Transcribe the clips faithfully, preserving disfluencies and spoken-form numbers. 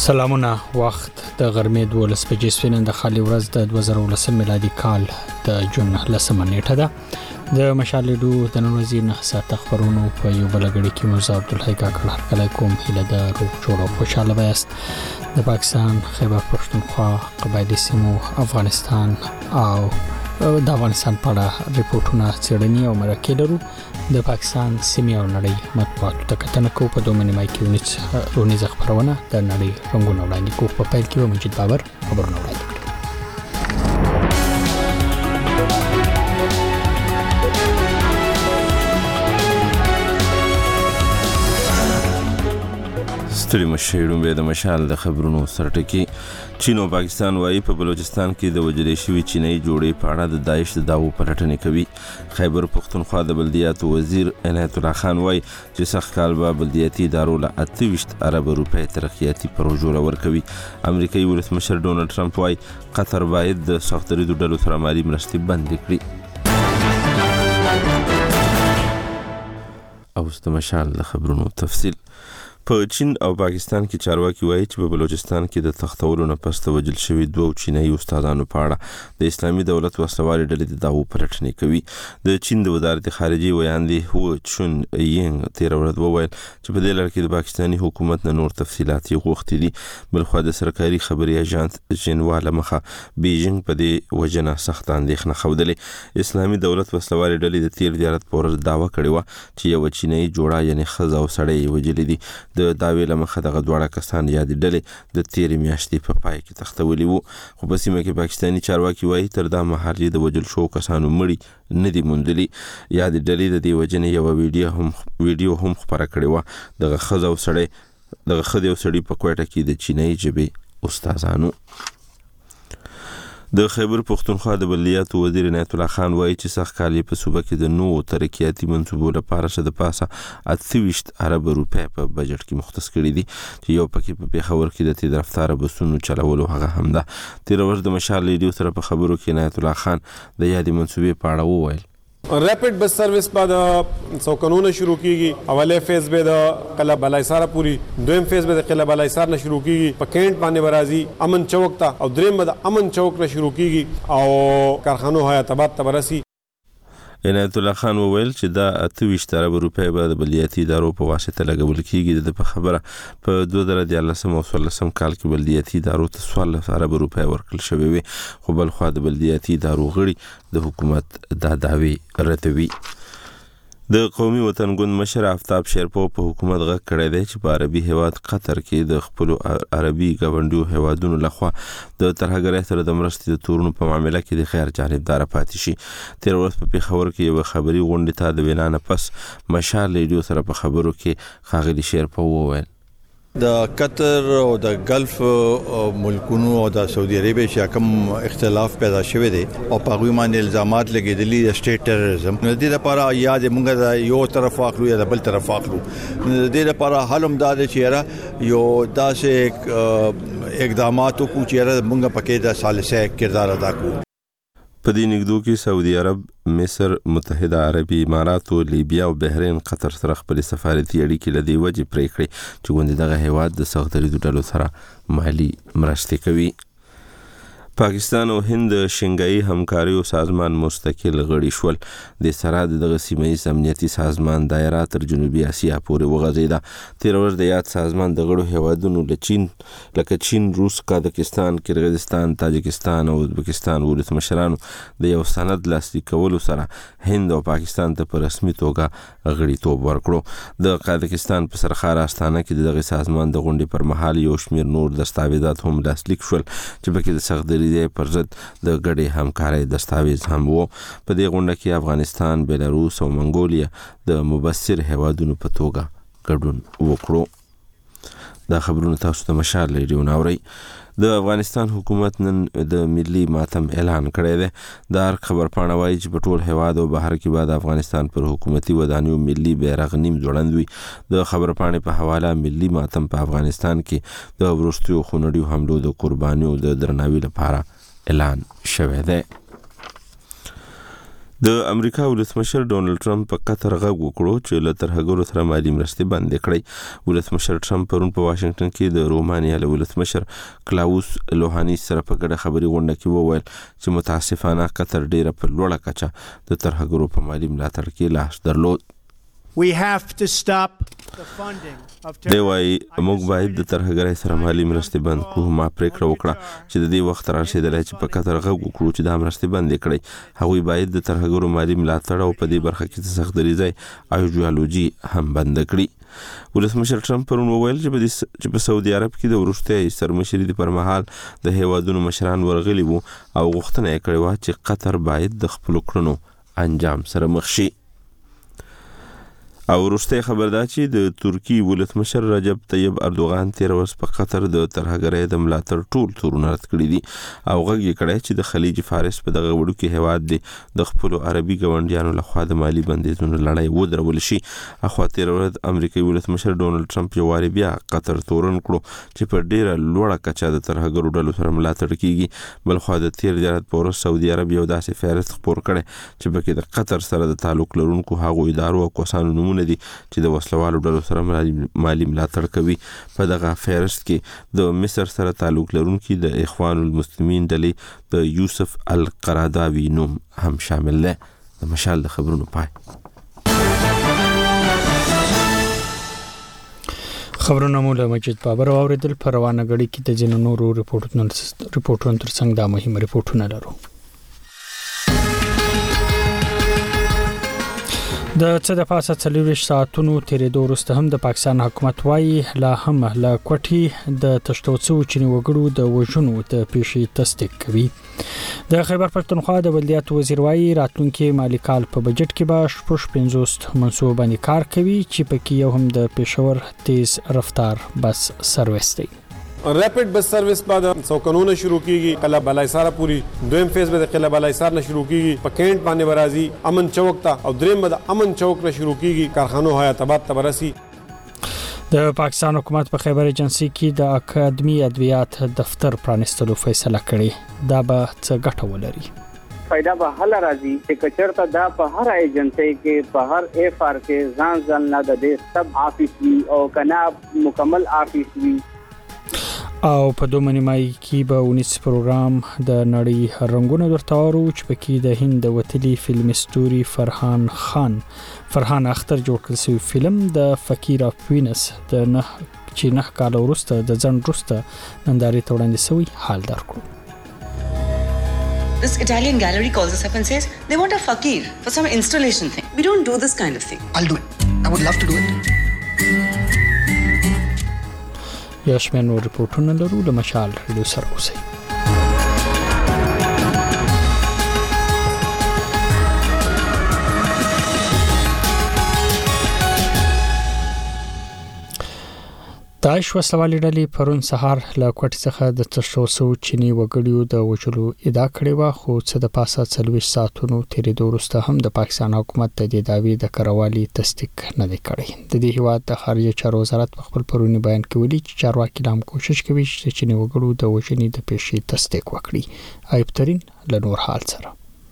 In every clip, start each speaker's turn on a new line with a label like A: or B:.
A: سلامونه وخت د غرمې دولس بجې سپینن د خالي ورځ د دوه زره ولس میلادي کال د جون لسمه نیټه ده د مشالډو د نن ورځې نه ساعت خبرونو په یو بلګړي کې مرزا عبدالحی کاکړ هرکلی کوم هیله د روغ جوړ او خوشاله بیاست د پاکستان خیبر پښتونخوا قبایلی سیمو افغانستان او د افغانستان په اړه ریپورتونه څېړنې او مرکې لرو د پاکستان سیمې او نړۍ مطبوعاتو ته کتنه کوو په دوه نیمه کې ونیزه خبرونه د نړۍ رنګونه وړاندې کوو په پیل کې به مجید بابر خبرونه وړاندې کړي.
B: ستړي مشهورون به د مشال د خبرونو سرټکی چین او پاکستان وايي په بلوچستان کې د وجلې شوی چینی جوړې په اړه د داعش د داو پلټنې کوي. خیبر پښتونخوا د بلدیاتو وزیر عنایت الله خان وايي چې سخت کال به بلدیاتي ادارو له اته ویشت ارب روپۍ ترقیاتي پروژو ورکوي. امریکایي ولسمشر ډونالد ټرمپ وايي قطر باید د سختدریدو ډلو سره مالي مرستې بندې کړي. اوس د مشال د خبرونو تفصیل. په چین او پاکستان کې چارواکي وایي چې په بلوچستان کې د تختولو نه پس د وجل شوي دوه چینایي استادانو په اړه د اسلامي دولت وسلوالې ډلې د داو پلټنې کوي. د چین د وزارت خارجي ویاندې هو چون یینګ تیر ورځ وویل چې په دې لړ کې د پاکستاني حکومت نه نور تفصیلات یې غوښتي دي. بلخوا د سرکاري خبري اژانس ژنوا له مخه بیجینګ په دې وجنه سخت اندېښنه ښودلې. اسلامي دولت وسلوالې ډلې د تیر دیارت په ورځ دعوه کړې وه چې یو چینایي جوړه یعنی ښځه او سړی یې وجلې دي. د داوی له مخه دغه دواړه کسان یادې ډلې د تیرې میاشتې په پای کې تختولي وو. خو په سیمه کې پاکستاني چارواکي وایي تر دا مهال د وجل شو کسانو مړي نه دي موندلي. یادې ډلې د دې وجنې یو ویډیو هم ویډیو هم خپره کړې وه. دغه ښځه او سړی دغه ښځې او سړي په کوټه کې د چینایي ژبې استادانو. د خیبر پښتونخوا د بلدیاتو وزیر عنایت الله خان وایي چې سخت کال په صوبه کې د نوو ترقیاتي منصوبو لپاره شه د پاسه اته ویشت ارب روپۍ په بجټ کې مختص کړي دي چې یو پکې په پیښور کې د تیز رفتار بسونو چلولو هغه هم ده. تیر ورځ د مشال ریډیو سره په خبرو کې عنایت الله خان د یادې منصوبې په اړه وویل.
C: ریپڈ بس سروس بعد سو قانون شروع کیږي. اولے فیز به د قلعه بلایسار پوری دویم فیز به د قلعه بلایسار نه شروع کیږي. په کینټ باندې برازي امن چوک ته او دریم به د امن چوک نه شروع کیږي او کارخانو حیات آباد ته برسي.
B: عنایت الله خان وویل چې دا اته ویشت ارب روپۍ به د بلدیاتي ادارو په واسطه لګول کیږي. د په خبره په دوه زره دیارلسم او څوارلسم کال کې بلدیاتي ادارو ته څوارلس ارب روپۍ ورکړل شوې وي. خو بلخوا د بلدیاتي ادارو غړي د حکومت دا دعوی ردوي. د قومي وطن ګوند مشر آفتاب شیرپو په حکومت غږ کړی دی چې په عربي هیواد قطر کې د خپل عربي ګاونډیو هیوادونو لخوا د ترهګرۍ سره د مرستې د تورونو په معامله کې د غیر جانبدار پاتې شي. تیر ورځ په پیښور کې یو خبري غونډه ته د وینا نه پس مشال ریډیو سره په خبرو کې ښاغلي شیرپو وویل
D: د قطر او د گلف ملکونو او د سعودي عربیا چې کوم اختلاف پیدا شوی دی او په غوي باندې الزامات لګیدلي د سټیټ ټیرریزم د دې لپاره یاد موږ د یو طرف اخلو یا د بل طرف اخلو. د دې لپاره حلم دا دی چې یو داسې اقدامات کو چې موږ پکې د ثالثه کردار ادا کوو.
B: په دې نګدو کې سعودي عرب، مصر، متحده عربي امارات، لیبیا او بحرین قطر سره خپل سفارتي اړیکې لدی وجه پرې کړې چې غونډه دغه هیواد د سختدریدو ډلو سره مالی مرستې کوي. پاکستان او هند شنګایي همکاریو سازمان مستقل غړي شول. د سره دغه سیمه‌ایز امنیتي سازمان دایره تر جنوبي اسیا پورې وغځیده. تیر ورځ د یاد سازمان د غړو هیوادونو له چین لکه چین، روس، قزاقستان، کرغیزستان، تاجکستان او ازبکستان ولسمشرانو د یو سند لاسلیک کولو سره هند او پاکستان ته په رسمي توګه غړیتوب ورکړو. د قزاقستان په سرخار استانه کې دغه سازمان د غونډې پر مهال یو شمېر نور دستاویزات هم لاسلیک شول چې پکې د سختدري دی پر ضد د ګډې همکارۍ دستاویز هم وو. په دې غونډه کې افغانستان، بیلاروس او منګولیا د مبصر هیوادونو په توګه ګډون وکړو. دا خبرونه تاسو ته مشال ریډیو ناوري. د افغانستان حکومت نن د ملي ماتم اعلان کړی دی. د هر خبر پاڼه وایي چې په ټول هیواد او بهر کې بعد افغانستان پر حکومتي ودانیو ملي بیرغ نیم ځوړند وي. د خبر پاڼې په حواله ملي ماتم په افغانستان کې د وروستیو خونړیو حملو د قربانیو د درناوي لپاره اعلان شوی دی. د امریکا ولسمشر ډونالد ټرمپ په قطر غږ وکړو چې له ترهګرو سره مالي مرستې بندې کړې. ولسمشر ټرمپ پرون په واشنگټن کې د رومانیا له ولسمشر کلاوس لوهانیس سره په ګډه خبري غونډه کې وویل چې متاسفانه قطر ډیره په لوړه کچه د ترهګرو په مالي ملاتړ کې لاس درلود.
E: We have to stop the funding of
B: دی وايي موږ باید د ترهګرۍ سره مالي مرستې بند کړو. ما پریکړه وکړه چې د دې وخت رارسېدلی چې په قطر غږ وکړو چې دا مرستې بندې کړئ. هغوی باید د ترهګرو مالي ملاتړ او په دې برخه کې د سختدریځۍ ایډیالوژي هم بند کړي. ولسمشر ټرمپ پرون وویل چې په سعودي عرب کې د وروستۍ سرمشري پر مهال د هیوادونو مشران ورغلي وو او غوښتنه یې کړې وه چې قطر باید د خپلو کړنو انجام سره مخ شي. او وروستۍ خبر دا چې د ترکی ولسمشر رجب طیب اردوغان تیر ورځ په قطر د ترهګرۍ د ملاتړ ټول تورونه رد کړي دي او غږ یې کړی چې د خلیج فارس په دغه وړوکي هیواد دی د خپلو عربي ګاونډیانو لخوا د مالي بندیزونو لړۍ ودرول شي. اخوا تیر ورځ امریکایي ولسمشر ډونالد ټرمپ یو وارې بیا قطر تورن کړو چې په ډیره لوړه کچه د ترهګرو ډلو سره ملاتړ کیږي. بلخوا د تیر دیارت په ورځ سعودي عرب یو داسې فهرست خپور کړی چې پکې د قطر سره د تعلق لرونکو هغو ادارو او کسانو نومونه دي چې د وسلوالو ډلو سره مالي ملاتړ کوي. په دغه فهرست کې د مصر سره تعلق لرونکي د اخوان المسلمین ډلې د یوسف القراداوي نوم هم شامل دی. د مشال د خبرونو پای.
A: خبرونه مو له مجید بابر اوریدل. په روانه غړي کې د جنونو نورو ریپورتونو ریپورتونو ترڅنګ دا مهمه ریپورتونه لرو. د څه د پاسه څلوېښت ساعتونو تیرېدو وروسته هم د پاکستان حکومت وايي لا هم له کوټې د تشتو څو چینی وګړو د وژنو د پیښې تصدیق کوي. د خیبر پښتونخوا د بلدیاتو وزیر وايي راتلونکي مالي کال په بجټ کې به شپږ پنځوس منصوبه باندې کار کوي چې پکې یو هم د پېښور تیز رفتار بس سرویس دی.
C: ریپڈ بس سروس بعد سوکنونه شروع کیږي. قلعه بالایسار پوری دویم فیز به د قلعه بالایسار نه شروع کیږي. په کینټ باندې برازي امن چوک ته او دریم به د امن چوک نه شروع کیږي. کارخانو حیات آباد ته برسي.
A: د پاکستان حکومت په خیبر ایجنسی کې د اکاډمي ادویات دفتر پرانستلو فیصله کړې. دا به څه ګټه ولري؟
F: فائدہ به هله راځي چې کچرته دا په هر ایجنسی کې په هر ایف آر کې ځان ځان نه د دې سب آفیس وي او کنا مکمل آفیس وي.
A: او په دوه نیمای کې به ونیس پروګرام د نړۍ رنگونه درتاورو چې پکې د هند وتلی فلم ستوري فرحان خان فرحان اختر جوړ کړی فلم د فقیر اف وینس د نه چې نه کال وروسته د ځن وروسته نندارې ته وړاندې شوی حال درکړو.
G: This Italian gallery calls us up and says they want a fakir for some installation thing. We don't do this kind of thing.
H: I'll do it. I would love to do it.
A: یا شمیر نور ریپورتونه لرو. له مشال ریډیو سره اوسئ. داعش وسلوالې ډلې پرون سهار له کوټې څخه د تشو سو چینی وګړیو د وژلو ادعا کړې و، خو څه د پاسه څلوېښت ساعتونو تیرېدو وروسته هم د پاکستان حکومت د دې دعوی د کروالي تصدیق نه دی کړی. د دې هیواد د خارجه چارو وزارت په خپل پرونی بیان کې ویلي چې چارواکي هم کوشش کوي چې چینی وګړو د وژنې د پیښې تصدیق وکړي. ایبترین له نور حال سره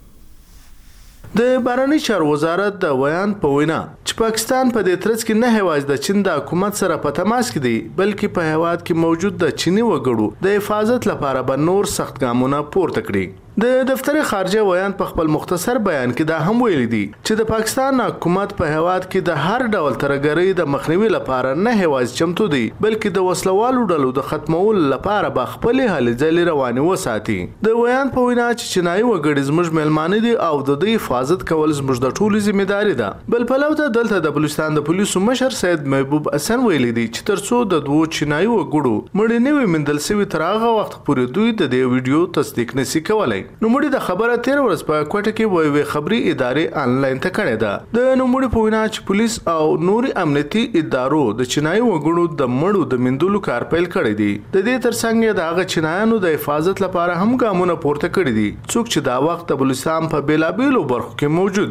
I: د بهرنی چارو وزارت د ویان په وینا چې پاکستان په دې ترڅ کې نه هیواز د چین د حکومت سره په تماس کې دی، بلکې په هیواد کې موجود د چینی وګړو د حفاظت لپاره به نور سخت ګامونه پورته کړي. د دفتر خارجه ویان په خپل مختصر بیان کې دا هم ویلي دي چې د پاکستان حکومت په هیواد کې د هر ډول ترګری د مخنیوي لپاره نه هیواز چمتو دی، بلکې د وسلوالو ډلو د ختمولو لپاره به خپل هلې ځلې رواني وساتي. د ویان په وینا چې چینایي وګړي زموږ ملمانه دي او د دوی حفاظت کول زموږ د ټولو ذمہداري ده. بل پلو ته دلته د بلوچستان د پولیسو مشر سید محبوب حسن ویلي دي چې ترڅو د دوه چینایي وګړو مړ نه وي مندل سوي تر هغه وخت پورې دوی د دې ویډیو تصدیق نشي کولای. نوموړي د خبره تیر ورځ په کوټه کې وې وې خبري ادارې انلاین ته کړې ده. د نوموړي په وینا چې پولیس او نوري امنیتي ادارو د چینایي وګړو د مړو د مندلو کار پیل کړی دی. د دې ترڅنګ د هغه چینایانو د حفاظت لپاره هم ګامونه پورته کړی دي څوک چې دا وخت د بلوچستان په بیلابیلو برخو کې موجود دي.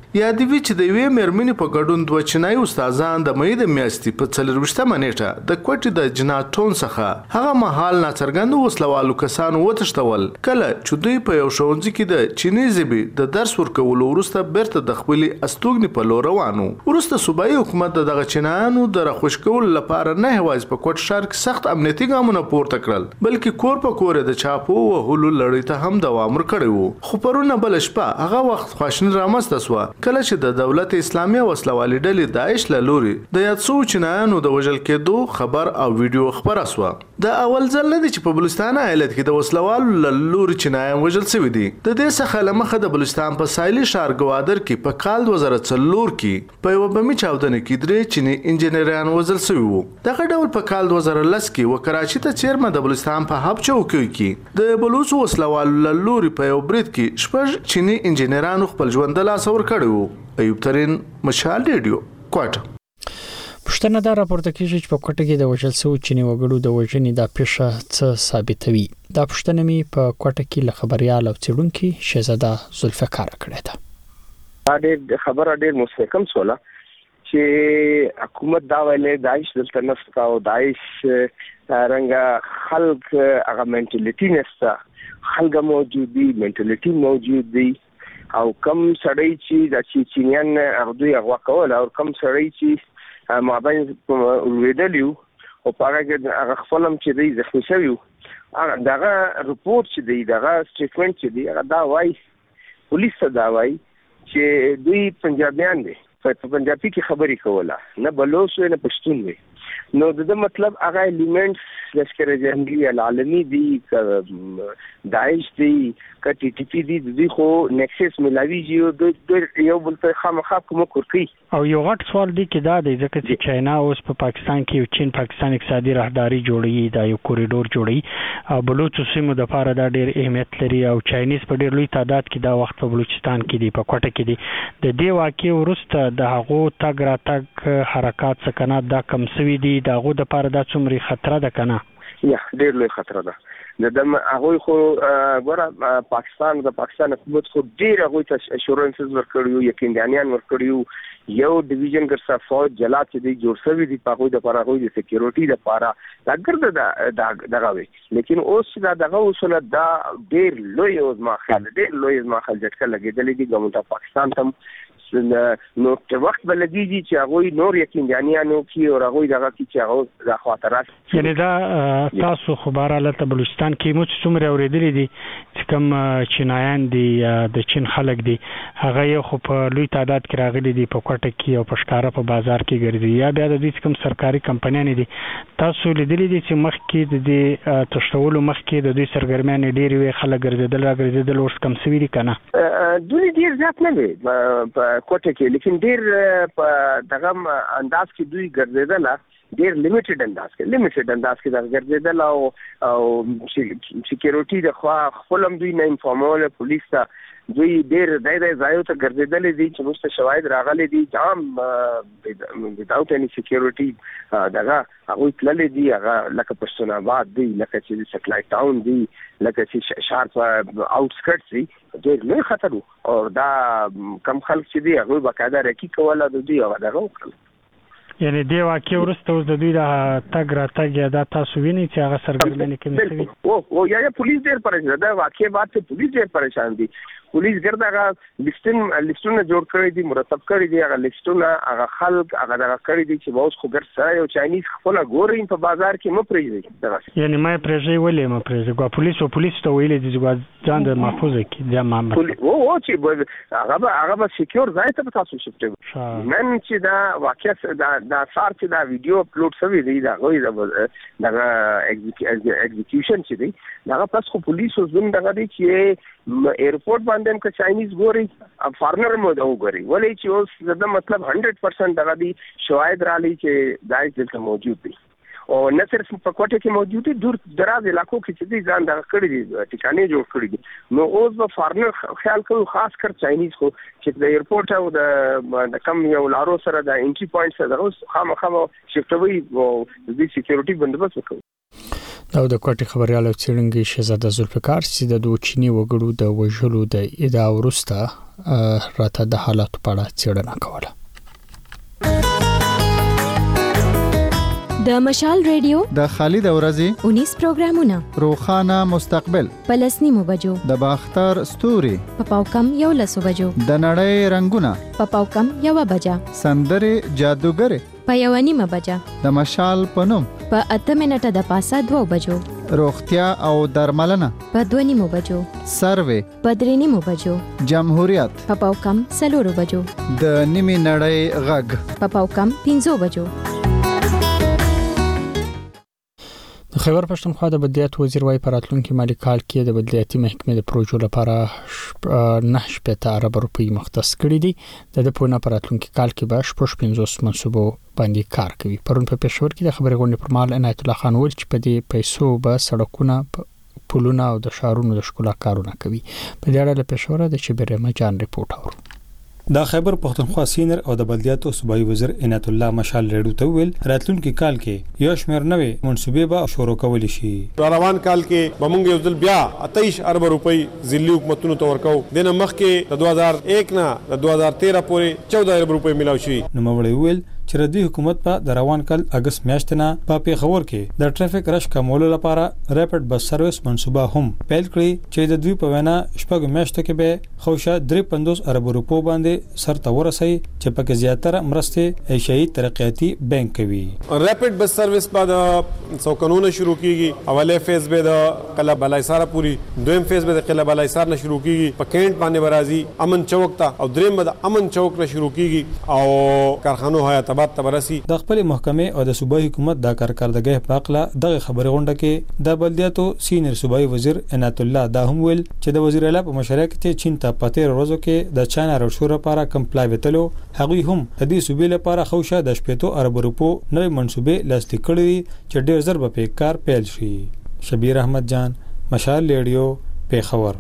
I: یادوي چې د یوې مېرمنې په ګډون دوه چینایي استادان د مې د میاشتې په څلرویشتمه نیټه د کوټې د جناتون څخه هغه مهال ناڅرګند وسلوالو کسانو وتښتول کله چې دوی په یو ښوونځي کې د چیني ژبې د درس ورکولو وروسته بیرته د خپلې استوګنې په لور روان وو. وروسته صوبایي حکومت د دغه چینایانو د راخوش کولو لپاره نه یوازې په کوټ ښار کې سخت امنیتي ګامونه پورته کړل بلکې کور په کور د چاپو وهلو لړۍ ته هم دوام ورکړی وو. خو پرونه بله شپه هغه وخت خواشیني رامنځته سوه کله چې د دولت اسلامي وسلوالې ډلې داعش له لورې د یاد سوو چینایانو د وژل کېدو خبر او ویډیو خپره سوه. د اول ځل نه دی چې په بلوچستان ایالت کې د وسلوالو له لورې چینایان وژل سوي دي. د دې څخه له مخه د بلوچستان په ساحلي ښار ګوادر کې په کال دوه زره څلور کې په یوه بمي چاودنه کې درې چیني انجینران وژل سوي وو. دغه ډول په کال دوه زره لس کې و کراچي ته څیرمه د بلوچستان په هب چوکۍ کې د بلوچو وسلوالو له لورې په یو برید کې شپږ چیني انجینرانو خپل ژوند د لاسه ورکړی وو. ایوب ترین، مشال ریډیو، کوټه.
A: پښتنه دا راپورته کیږي چې په کوټه کې د وژل شوو چینی وګړو د وژنې د پیښه څه ثابتوي. دا پښتنه می په کوټه کې له خبريال او څېړونکو شهزاده زلفقار کړه ده.
J: دا ډېر خبره ډېر مستحکم سواله چې حکومت دا ویلې داعش دلته نشته او داعش رنګه خلق هغه منټالیټي نشته، خلق موجود دي، منټالیټي موجود دي او کم سړی چې د چینیان هغه دوی هغه کول او کم سړی چې مابین ویډیو او پاره کې هغه خپلم چې دی زخمی شوی هغه دغه رپورت چې دی دغه سټیټمنټ چې دی هغه دا وایي پولیس ته دا وایي چې دوی پنجابیان دي په پنجابي کې خبرې کوله نه بلوچ نه پښتون وي. نو د مطلب هغه الیمنټس لشکر جنگي العالمي دي داعش دي کټي ټي پی دي دوی خو نیکسس ملاویږي د یو بل ته خامخا کوم کوي.
A: او یو غټ سوال دی کې دا دی ځکه چې چاینا اوس په پاکستان کې چین پاکستان اقتصادي راهداري جوړوي دا یو کوریډور جوړوي او بلوچ سیمو د لپاره دا ډېر اهمیت لري او چاینیز په ډېر لوی تعداد کې دا وخت په بلوچستان کې دی په کوټه کې دی. د دې واقعي وروسته د هغو تګ راتګ حرکات سکنات دا کم سوي دي د هغو د لپاره دا څومره خطر ده کنه؟
J: یا ډېر لوی خطر ده. د دم هغه خو ګوره پاکستان د پاکستان حکومت خو ډېر هغه ته اشورنسز ورکړیو یقینيان ورکړیو یو ډیویژن ګرځا فوج جلات دي جوړ شوی دي په هغه د لپاره هغه د سکیورټي د لپاره دا ګرځا دا دغه وي لیکن اوس دا دغه وسله دا ډېر لوی او ما خیال ډېر لوی ما خیال جټکه لګیدلې دي ګورنمنت پاکستان ته نو چې وخت بلګیږي چې هغه نور یقینيانو کې او هغه دغه کې چې هغه د خاطرات
A: یعنی دا تاسو خبره لته بلوچستان کې مو څومره اوریدلې دي چې کوم چینایان دي د چین خلک دي هغه یو خو په لوی تعداد کې راغلي دي په کوټه کې او په ښکارا په بازار کې ګرځي یا بیا د دې کوم سرکاري کمپنیان دي تاسو لیدلې دي چې مخ کې د دې تشتولو مخ کې د دوی سرګرمیان ډېری وی خلک ګرځیدل راګرځیدل اوس کم سوي دي کنه
J: دوی ډېر ځات نه دي کوټه کې لیکن ډېر په دغه انداز کې دوی ګرځیدل ډېر لیمیټډ انداز کې لیمیټډ انداز کې دا ګرځیدل او او سکیورټي د خوا خپلم دوی نه انفارمول پولیس ته دوی ډېر دای دای ځایو ته ګرځیدل دي چې مست شواهد راغلي دي جام without any security دغه هغه تللې دي هغه لکه پښتون آباد دي لکه چې سټلایټ ټاون دي لکه چې شارپ آوټسکرټس دي ډېر لوی خطر او دا کم خلک چې دي هغه باقاعده رکی کوله د دوی هغه دغه وکړل.
A: یعنی دی واقع ورسته اوس د دوی د تګ راتګ یا د تاسو ویني چې هغه سرګرمي کوي کوي
J: او او یا پولیس ډېر پریشان ده واقع بات ته پولیس ډېر پریشان دي پولیس ګرځاګه لیستون لیستونه جوړ کړی دي مرتب کړی دي هغه لیستونه هغه خلک هغه دغه کړی دي چې اوس خو ګرځا یو چاینیز خپل ګورین په بازار کې مو پریږدي
A: یعنی ما پریږدي ولې ما پریږدي ګو پولیس او پولیس ته ویلې دي چې ځان د محفوظه کې د معاملې
J: او او چې هغه هغه سکیور ځای ته تاسو شفټ نن چې دا واقع دا دا سار چې دا ویډیو اپلوډ شوی دی دا غوي دا ایگزیکیوشن چې دی دا پس خو پولیس او زم دغه دی چې ایرپورټ باندې که چاینیز ګوري فارنر مو دا وګوري ولې چې اوس دا مطلب هنډرډ پرسنټ دغه دی شواهد را لې چې دای دلته موجود دي او نه صرف په کوټه کې موجود دي دور دراز علاقو کې چې دي ځان دغه کړی دي ټکانې جوړ کړی دي نو اوس به فارنر خیال کوي خاص کر چاینیز خو چې د ایرپورټ او د کم یو لارو سره د انټری پوینټ سره اوس خامخا شفټوي او د سکیورټي بندوبست وکړي.
A: دا د کوټي خبريال او څېړونکو شهزاده زلفقار چې د دوه چینی وګړو د وژلو د ادعا وروسته راته د حالات په اړه څېړنه کوله.
K: د مشال ریډیو
L: د خالد اورزي
K: انیس پروګرامونه
L: روخانه مستقبل
K: پلسنی مو بجو
L: د باختر ستوري
K: په پاوکم یو لسو بجو
L: د نړۍ رنگونه
K: په پاوکم یو بجا
L: سندره جادوګر
K: په یو نیمه بجا
L: د مشال پنوم
K: په اته منټه د پاسه دوه بجو
L: روغتیا او درملنه
K: په دوه نیمو بجو
L: سروې
K: په درې نیمو بجو
L: جمهوریت
K: په پاوکم سلورو بجو
L: د نیمه نړۍ غږ
K: په پاوکم پنځو بجو.
A: د خیبر پښتونخوا د بدلیات وزیر وايي په راتلونکي مالي کال کې د بدلیاتي محکمې د پروژو لپاره نه شپږ ارب روپۍ مختص کړي دي. د دپونه په راتلونکي کال کې به شپږ پنځوس منصوبو باندې کار کوي. پرون په پېښور کې د خبري غونډې پر مهال عنایت الله خان ویل چې په دې پیسو به سړکونه پلونه او د شهرونو د ښکلا کارونه کوي. په دې اړه له پېښور د شبیر مجان ریپورت اورو.
M: د خیبر پښتونخوا سینر او د بلدیاتو صوبایي وزیر عنایت الله مشال ریډو ته ویل راتلونکي کال کې یو شمېر نوې منصوبې به شروع کول شي.
C: روان کال کې بمونږ یو ځل بیا اتهشت ارب روپۍ ځلي حکومتونو ته ورکو. دنه مخکې د دوه هزار یک نه د دوه هزار تیرہ پورې چودہ ارب روپۍ ملاو شي.
M: نو مولوی ویل چې ردی حکومت په د روان کال اگست میاشت نه په پیښور کې د ټریفیک رش کمولو لپاره ریپټ بس سرویس منصوبه هم پیل کړی چې د دوی په وینا شپږ میاشتو کې به خوشا درې پنځوس ارب روپو باندې سرته ورسي چې پکې زیاتره مرسته ایشیايي ترقیاتی بانک کوي.
C: ریپټ بس سرویس بعد څو قانون شروع کیږي. اوله فیز به د قلعه بلایسار پوری، دویم فیز به د قلعه بلایسار نه شروع کیږي په کینټ باندې برازي امن چوک ته، او دریم به د امن چوک نه شروع کیږي او کارخانو حیات
M: د خپل محکمې او د صوبایي حکومت د کارکردګۍ په اړه دغه خبري غونډه کې د بلدیاتو سینیر صوبایي وزیر عنایت الله دا هم ویل چې د وزیر اعلی په مشرۍ کې چین ته پاتې ورځو کې د چاینا روشور لپاره کمپلای وتلو هغه هم د دې صوبې لپاره خوشا د شپږ ارب روپو نوې منصوبې لاسلیک کړې چې ډېر زر به کار پیل شي. شبیر احمد جان، مشال ریډیو، پیښور.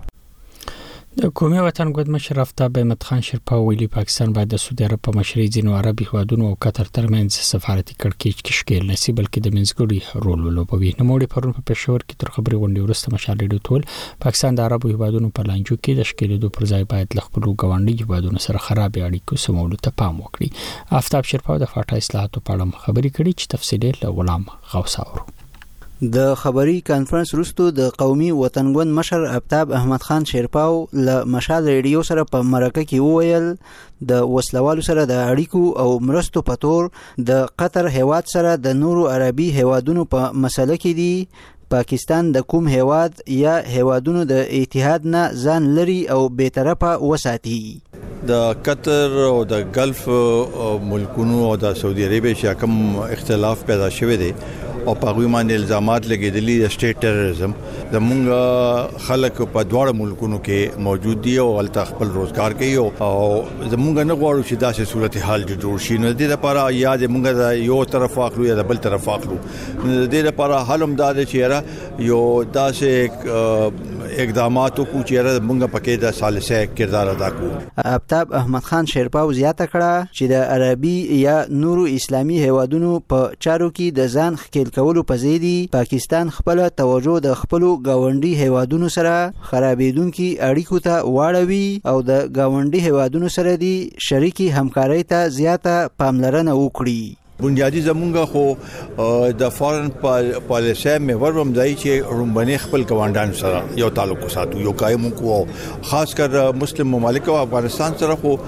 A: د قومي وطن ګوند مشر آفتاب احمد خان شیرپا ویلي پاکستان باید د سعودي عرب په مشرۍ ځینو عربي هیوادونو او قطر ترمنځ سفارتي کړکېچ کې ښکېل نشي بلکې د منځګړي رول ولوبوي. نوموړي پرون په پېښور کې تر خبري غونډې وروسته مشال ریډیو ټول پاکستان د عربو هیوادونو په لانجو کې د ښکېلېدو پر ځای باید له خپلو ګاونډي هیوادونو سره خراب اړیکو سمولو ته پام وکړي. آفتاب شیرپا د فاټا اصلاحاتو په اړه خبرې کړې چې تفصیل له غلام غوث اورو.
N: د خبري کانفرنس وروسته د قومي وطن ګوند مشر آفتاب احمد خان شیرپاو له مشال ریډیو سره په مرکه کې وویل د وسلوالو سره د اړیکو او مرستو په تور د قطر هیواد سره د نورو عربي هیوادونو په مسله کې دي پاکستان د کوم هیواد یا هیوادونو د اتحاد نه ځان لري او بی‌طرفه وساتي.
D: د قطر او د غلف ملکونو او د سعودي عربیا چې کوم اختلاف پیدا شوی دی او په هغه باندې الزامات لګیدلي د سټیټ ټیرریزم زمونږ خلک په دواړو ملکونو کې موجود دي او ولته خپل روزګار کوي او زمونږ نه غواړو چې داسې صورتحال جوړ شي. نو د دې لپاره یا د مونږ د یو طرف اخلو یا د بل طرف اخلو. د دې لپاره حل هم دا دی چې یو داسې اقدامات کو چې مونږ پکې د ثالثه کردار ادا کوو.
N: آفتاب احمد خان شیرپاو زیاته کړه چې د عربي یا نورو اسلامي هیوادونو په چارو کې د ځان خکېل کولو په ځای دی پاکستان خپل توجه د خپلو گاونډي هیوادونو سره خرابېدونکي اړیکو ته واړوي او د گاونډي هیوادونو سره دی شریکي همکارۍ ته زیاته پاملرنه وکړي.
D: بنیادی زمونږ خو د فارن پالیسي محور هم دی چې رومبني خپل ګاونډیانو سره یو تعلق ساتو یو قائم کو خاص کر مسلم ممالک او افغانستان سره خو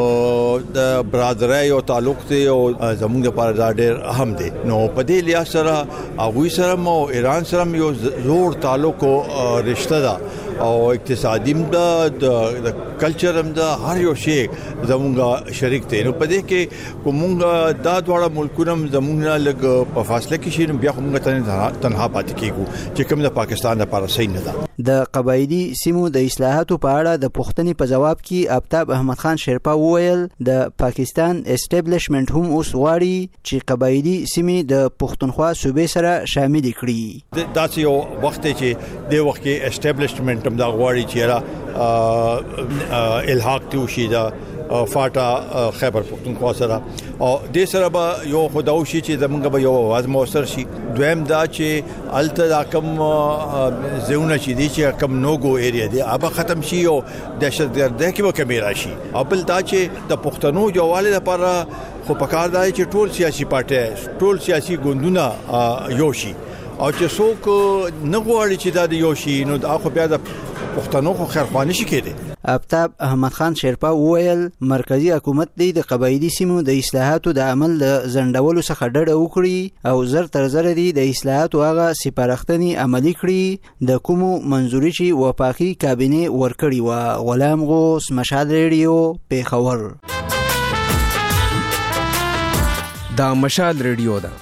D: د برادرۍ او تعلق دی او زمونږ لپاره دا ډېر اهم دی. نو په دې لحاظ سره هغوی سره او ایران سره یو زور تعلق او رشتہ ده او اقتصادي د کلچر هم د هر یو شی زمونږ شریک دي. نو په دې کې کومه دا دواړه ملکونه زمونږ لګ په فاصله کې شي بیا کومه تنها پاتې کیږي چې کوم د پاکستان لپاره صحیح نه ده.
N: د قبایلی سیمو د اصلاحاتو په اړه د پوښتنې په جواب کې آفتاب احمد خان شیرپا وویل د پاکستان اسټابلیشمنت هم اوس غواړي چې قبایلی سیمې د پښتونخوا صوبې سره شامل کړي.
D: دا چې یو وخت چې د وخت کې اسټابلیشمنت هم دا غواړي چې را الحاق ته شي دا فاټا خیبر پختونخوا سره او د سره به یو خداو شي چې زمونږ به یو आवाज موثر شي. دویم دا چې الته کم زونه چې دي چې کم نوګو ایریا دي هغه ختم شي او دهشتګردي کې به کمی راشي. او بل دا چې د پښتنو جوړوالي لپاره خو پکار دی چې ټول سیاسي پارټي ټول سیاسي ګوندونه یو شي او چې څوک نه غواړي چې دا د یو شي نو دا خو بیا د پښتنو خو خیرخواني شي کېږي.
N: آفتاب احمد خان شیرپا وویل مرکزی حکومت دی د قبایلی سیمو د اصلاحاتو د عمل د ځنډولو څخه ډډه وکړي او زر تر زر دی د اصلاحاتو هغه سپارښتنې عملي کړي د کومو منځوري چې وفاقي کابینه ورکړي و. غلام غوث، مشال ریډیو، پیښور.
O: دا مشال ریډیو ده.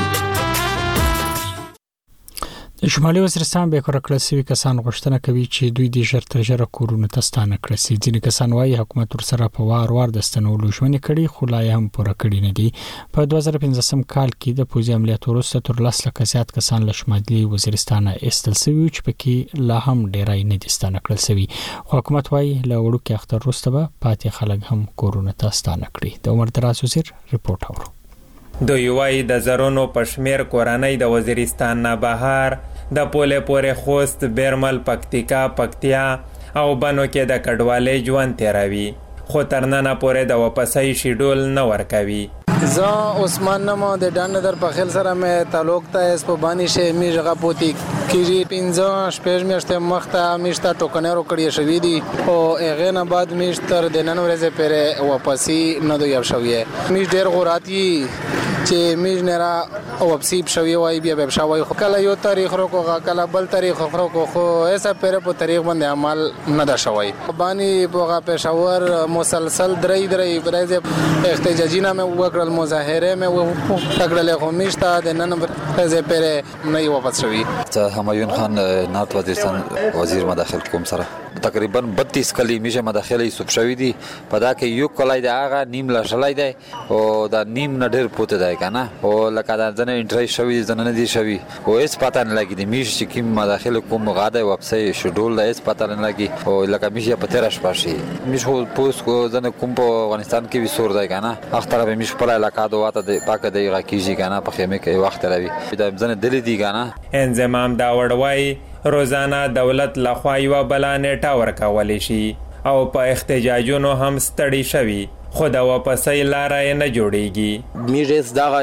A: د شمالي وزیرستان به کور کړل سوي کسان غوښتنه کوي چې دوی د ژر تر ژره کورونه تستانه کړي. ځینې کسان وايي حکومت ورسره په وار وار د ستنولو ژمنې کړي خو لا هم پوره کړي نه دي. په دوه زره پنځم کال کې د پوځي عملیاتو وروسته تر لس لکه زیات کسان له شمالي وزیرستان ایستل شوي چې پکې لا هم ډیرای نه دي ستانه کړل شوي. حکومت وايي له وړوکي اختر وروسته به پاتې خلک هم کورونه تستانه کړي. د عمر دراز وزیر رپورټ اورو.
P: دوی وايي د زرونو پشمیر کورنۍ د وزیرستان نه بهر د پوله پورې خوست، بیرمل، پکتیکا، پکتیا او بنو کې د کډوالۍ ژوند تیروي خو تر ننه پورې د واپسۍ شیډول نه ورکوي.
Q: زه عثمان نمو د ډان در په خل سره مې تعلق ته اس په باندې شه می ژغه پوتی کیږي پنځه شپږ میاشتې مخته میشته ټوکنه رو کړی شوې دي او هغه نه بعد میشتر د نن ورځې پرې واپسی نه دوی شوې. می ډیر غوراتی چې میج نه را او واپسی شوی وای بیا به شوی خو کله یو تاریخ رو کو کله بل تاریخ رو کو خو ایسا پره په تاریخ باندې عمل نه دا شوی. باندې بوغه پېښور مسلسل درې درې برایز احتجاجی نامه وکړل مظاهره مې وکړل خو میشته د نن ورځې پره نه واپس شوی.
R: همایون خان نارت وزیرستان وزیر مداخل کوم سره تقریبا بتیس کلی میشه مداخله سوب شوی دی په دا کې یو کلای دا هغه نیم لا شلای دی او دا نیم نه ډیر پوته دی کنه او لکه دا ځنه انټری شوی ځنه نه دی شوی او هیڅ پته نه لګی دی میش چې کوم مداخله کوم غاده وبسای شډول دا هیڅ پته نه لګی او لکه میشه په تیرش پاشي میش خو پوس کو ځنه کوم په افغانستان کې وسور دی کنه اختر به میش پر علاقه دواته دی پاک دی راکیږي کنه په خیمه کې وخت راوي دا ځنه دلی دی کنه
P: انضمام دا وړوي روزانه دولت لخوا یو بل نیټه ورکول شي او په احتجاجونو هم ستړي شوي خو دا واپسې لار نه جوړیږي.
S: میرز دا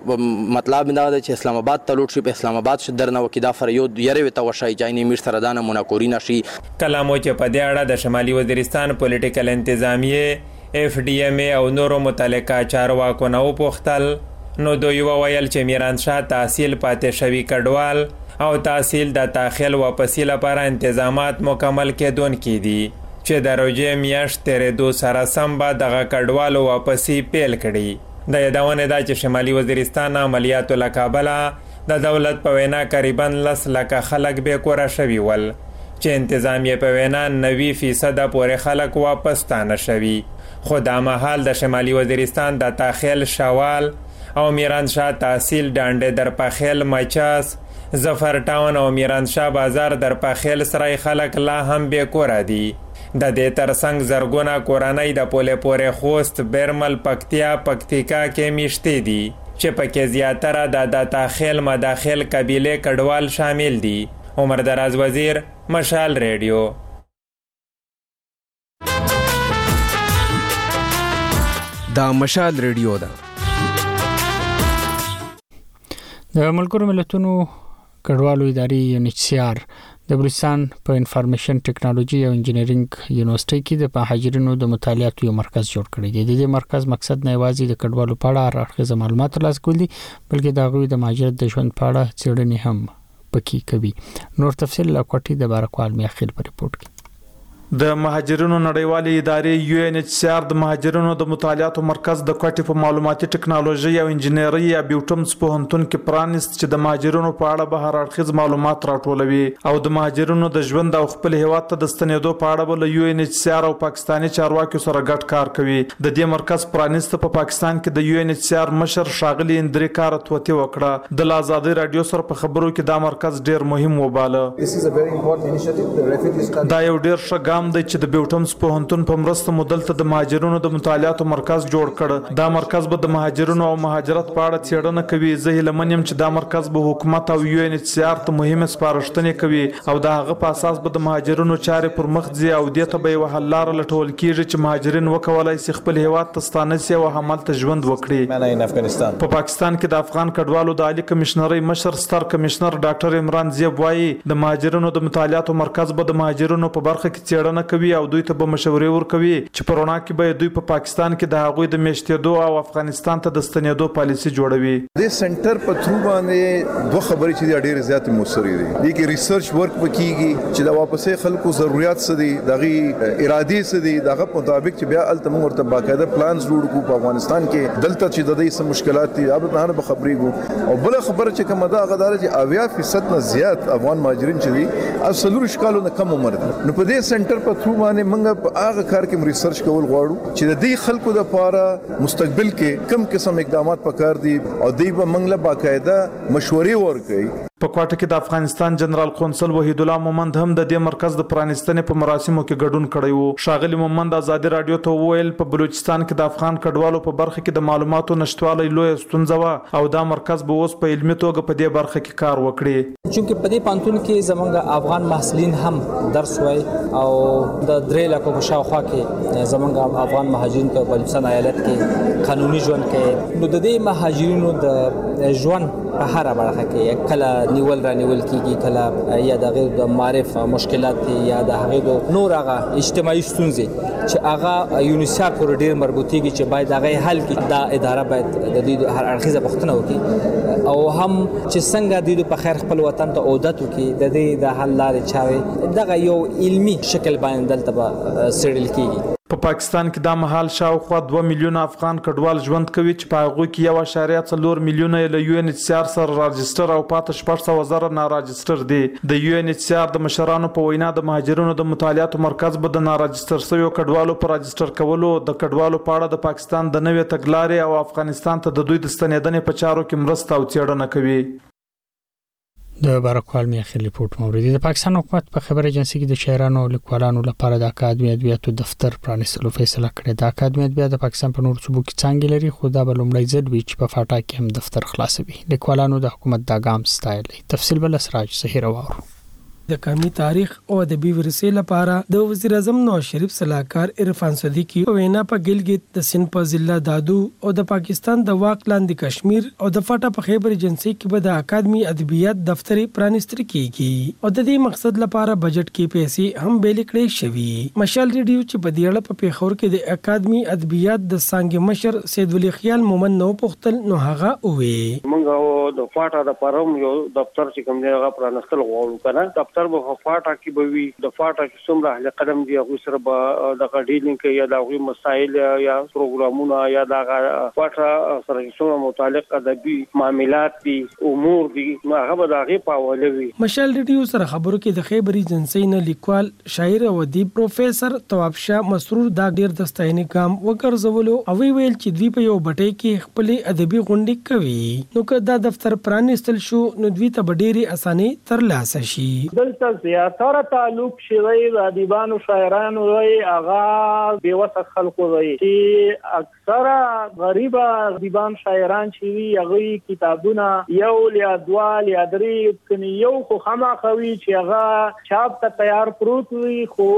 S: مطلب دا دی چې اسلام آباد ته لوټ شي په اسلام آباد ش درنه وکیدا فر یو یره وته وشای جایني میر سره دانه مناکورین شي.
P: کلامو چې په دې اړه د شمالي وزیرستان پولیټیکل انتظامیه اف ډی ام او نورو متعلقه چارواکو نه وپوښتل نو دوی وویل چې میرانشاه تحصیل پاتې شوی کډوال او تحصیل د تاخیل واپسی لپاره انتظامات مکمل کېدون کې دي چې د روژې میاشت تېرېدو سره سم به دغه کډوالو واپسی پیل کړي. د یادونې ده چې شمالي وزیرستان عملیاتو له کابله د دولت په وینا قریبا لس لکه خلک بې کوره شوي ول چې انتظامیه په وینا نوي فیصده پورې خلک واپس ستانه شوي خو دا مهال د شمالي وزیرستان د تاخیل شوال او میرانشاه تحصیل ډانډې در پخیل مچاس ظفر ټاون او میرانشاه بازار در پخیل سرای خلک لا هم بې کوره دي. د دې ترڅنګ زرګونه کورنۍ د پولې پورې خوست، بیرمل، پکتیا، پکتیکا کې میشتې دي چې پکې زیاتره د د تاخیل مداخل قبیله کډوال شامل دي. عمر دراز وزیر، مشال ریډیو.
O: دا مشال ریډیو ده.
A: د ملګرو ملتونو کډوالو ادارې یو ان ایچ سی آر د بلوچستان په انفارمیشن ټیکنالوژي او انجینرینګ یونیورسيټي کې د مهاجرینو د مطالعاتو یو مرکز جوړ کړی دی. د دې مرکز مقصد نه یوازې د کډوالو په اړه راغلي معلومات ترلاسه کول دي بلکې د غوي د مهاجرت د ژوند په اړه څېړنې هم پکې کوي. نور تفصیل لا کوټي د بارکوال میاخیل په ریپورت کې.
T: د مهاجرینو نړیوالې ادارې یو ان ایچ سی آر د مهاجرینو د مطالعاتو مرکز د کوټې په معلوماتي ټکنالوژي او انجینري یا بیوټمز پوهنتون کې پرانیست چې د مهاجرینو په اړه به هر اړخیز معلومات راټولوي او د مهاجرینو د ژوند او خپل هیواد ته د ستنېدو په اړه به له یو ان ایچ سی آر او پاکستاني چارواکو سره ګډ کار کوي. د دې مرکز پرانیست په پاکستان کې د یو ان ایچ سی آر مشر ښاغلي اندري کار توتی وکړه. د آزادۍ رادیو سره په خبرو کې دا مرکز ډیر مهم وباله. دا یو ډیر ښه ګام دی چې د بیوټمز پوهنتون په مرسته مدلته د مهاجرونو د مطالعاتو مرکز جوړ کړ. دا مرکز به د مهاجرونو او مهاجرت په اړه څېړنه کوي. زه هیله من یم چې دا مرکز به حکومت او یو ان ایچ سی آر ته مهمه سپارښتنې کوي او د هغه په اساس به د مهاجرونو چارې پر مخ ځي او دې ته به یوه حل لاره لټول کېږي چې مهاجرین وکولای شي خپل هیواد ته ستانه شي او همالته ژوند وکړي. په پاکستان کې د افغان کډوالو د عالی کمشنرۍ مشر ستر کمشنر ډاکټر عمران زیب وایي د مهاجرونو د مطالعاتو مرکز به د مهاجرونو په برخه کې څېړنه کوي او دوی ته به مشورې ورکوي چې په رڼا کې به دوی په پاکستان کې د هغوی د میشتېدو او افغانستان ته د ستنېدو پالیسي جوړوي.
U: د سنټر په تھرو باندې دوه خبرې چې ډېرې زیاتې موثرې دي. دې کې ریسرچ ورک وکړي چې د واپسې خلکو ضرورت څه دي، دغه ارادې څه دي، دغه په مطابق چې بیا الته موږ ورته باقاعده پلانز جوړ کړو په افغانستان کې دلته چې د دې سم مشکلات دي هغه نه به خبرېږو. او بل خبره چې کومه ده هغه دا چې اویا فیصد نه زیات افغان مهاجرین چې دي اصلو شکالو نه کم عمر دي. نو په دې سنټر په تھرو باندې موږ په هغه کار کې ریسرچ کول غواړو چې د دې خلکو د لپاره مستقبل کې کم قسم اقدامات پکار دي او دوی به موږ له باقاعده مشورې ورکړي.
T: په کوټه کې د افغانستان جنرال قونسل وحید الله مومند هم د دې مرکز د پرانیستنې په مراسمو کې ګډون کړی وو. ښاغلي مومند ازادي رادیو ته وویل په بلوچستان کې د افغان کډوالو په برخه کې د معلوماتو نشټوالی لویه ستونزه وه او دا مرکز به اوس په علمي توګه په دې برخه کې کار وکړي.
V: چونکه په دې پانتون کې زمونږ افغان محصلین هم درس وای او د درې لکو په شاوخوا کې زمونږ افغان مهاجرین په بلوچستان ایالت کې قانوني ژوند کوي. نو د دې مهاجرینو د ژوند په هر برخه کې کله نیول را نیول کیږي، کله یا د غیر د معرف مشکلات یا د هغه د نور هغه اجتماعي ستونزې چې هغه یونیسیف پر ډیر مربوطيږي چې باید هغه حل کړي. دا اداره باید د دې هر اړخیزه پوښتنه وکړي او هم چې څنګه د په خیر خپل وطن ته عودت وکړي د دې د حل لارې چارې دغه یو علمي شکل باندې دلته به سړل کیږي.
T: په پاکستان کې دا مهال شاوخوا دوه میلیونه افغان کډوال ژوند کوي چې په هغوی کې یو اعشاریه څلور میلیونه له یو ان ایچ سی آر سره راجستر او پاته شپږ سوه زره ناراجستر دي. د یو ان ایچ سی آر د مشرانو په وینا د مهاجرینو د مطالعاتو مرکز به د ناراجستر شویو کډوالو په راجستر کولو د کډوالو په اړه د پاکستان د نوې تګلارې او افغانستان ته د دوی د ستنېدنې په چارو کې مرسته او څېړنه کوي.
A: د بارکوال میاخیل ریپورت موردی د پاکستان حکومت په خبر ایجنسی کې د شاعرانو او لیکوالانو لپاره د اکاډمي ادبیاتو دفتر پرانیستلو فیصله کړې. د اکاډمي ادبیات د پاکستان په نور صوبو کې څنګه لري خو دا به لومړی ځل وي چې په فاټا کې هم دفتر خلاصوي. لیکوالانو د حکومت د ګام ستایل. تفصیل بل سراج صحیح راوړو.
W: د قومي تاریخ او ادبي ورثې لپاره د وزیر اعظم نواز شریف صلاحکار عرفان صدیقی په وینا په ګلګت د سند په ضلع دادو او د پاکستان د واک لاندې کشمیر او د فاټا په خیبر ایجنسی کې به د اکاډمي ادبیات دفتر پرانیستل کیږي او د دې مقصد لپاره بجټ کې پیسې هم بیل کړې شوې. مشال ریډیو چې په دې اړه په پیښور کې د اکاډمي ادبیات د څنګه مشر سید ولی خیال مومن نو پختل نو هغه وې
X: موږ د فاټا د پرم یو دفتر چې کوم دی هغه پرانیستل غواړو کنه. دفتر به فاټا کې به وي د فاټا چې څومره اهل قدم دي هغه سره به د ډیلینګ کې یا د هغه مسایل یا پروګرامونه یا د فاټا سره څومره متعلق ادبي معاملات دي امور دي هغه به د هغه په حواله وي.
W: مشال ریډیو سره خبرو کې د خیبر ایجنسی نه لیکوال شاعر او ادیب پروفیسور تواب شاه مسرور دا ډیر د ستاینې کام وکړزولو او ویل چې دوی په یو بټۍ کې خپل ادبي غونډې کوي. نو که دا دفتر پرانیستل شو نو دوی ته ډېری اساني ترلاسه شي.
Y: دلته زیاتره تعلق شوی د ادیبانو شاعرانو وي هغه بیوسه خلکو وي چې اکثره غریب ادیبان شاعران چې وي هغه کتابونه یو یا دوا یا درې کني یو خو خامخوي چې هغه چاپ ته تیار پروت وي خو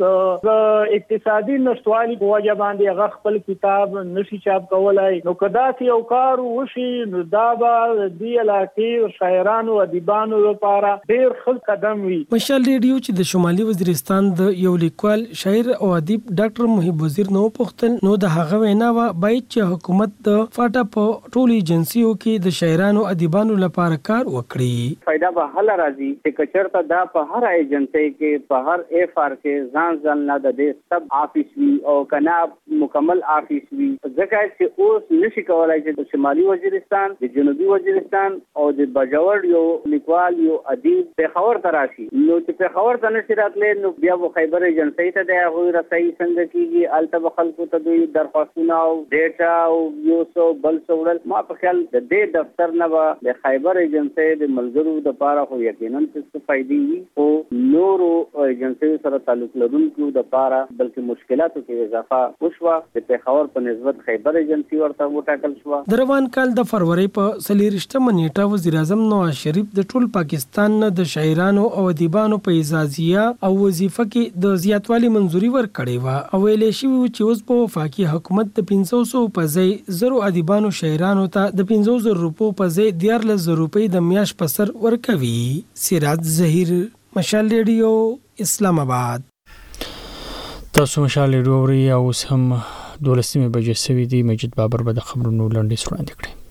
Y: د اقتصادي نشټوالي په وجه باندې هغه خپل کتاب نشي چاپ کولای. نو کدا چې یو کار وشي نو دا به د علاقې شاعرانو ادیبانو لپاره ډیر ښه قدم وي.
W: مشال ریډیو چې د شمالي وزیرستان د یو لیکوال شاعر او ادیب ډاکټر محب وزیر نو پختل نو د هغه وینا و باید چې حکومت د فاټا په ټولو ایجنسیو کې د شاعرانو ادیبانو لپاره کار وکړي.
F: فائدہ به هله راځي چې کچرته دا په هر ایجنسی کې په هر ایف آر کې ځان ځان نه د دې سب افیس وی او کنا مکمل افیس وی ځکه چې اوس نشي کولای چې د شمالي وزیرستان د جنوبي وزیرستان او د بجاور یو لیکوال یو ادیب په خبر ترا راشي. نو چې په خبر ته نشي راتلې نو بیا و خیبر ایجنسی ته د هغه رسایي څنګه کیږي الته خلکو ته دوی درخواستونه او ډیټا او یو څو بل څو ما په خیال د دې دفتر نه به د خیبر ایجنسی د ملګرو د پاره خو یقینا څه فائدې وي او نورو ایجنسی سره تعلق لرونکو د پاره بلکې مشکلاتو کې اضافه وشوه. د پیښور په نسبت خیبر ایجنسی ورته وټاکل شو.
W: د روان کال د فروری په څلېرویشتمه نیټه وزیر اعظم نواز شریف د ټول پاکستان نه د شاعرانو او ادیبانو په اعزازیه او وظیفه کې د زیاتوالي منځوري ورکړې و او ویلې شوی چې اوس په وفاقي حکومت د پنځه سوه په ځای زرو ادیبانو شاعرانو ته د پنځه زره روپو په ځای دیارلس زره روپۍ د میاشت په سر ورکوي. سراج ظهیر، مشال ریډیو، اسلام آباد.
A: تاسو مشال ریډیو اورئ او اوس هم دولسمه بجې سوي دي. مجید بابر به د خبرونو لنډیز وړاندې کړي.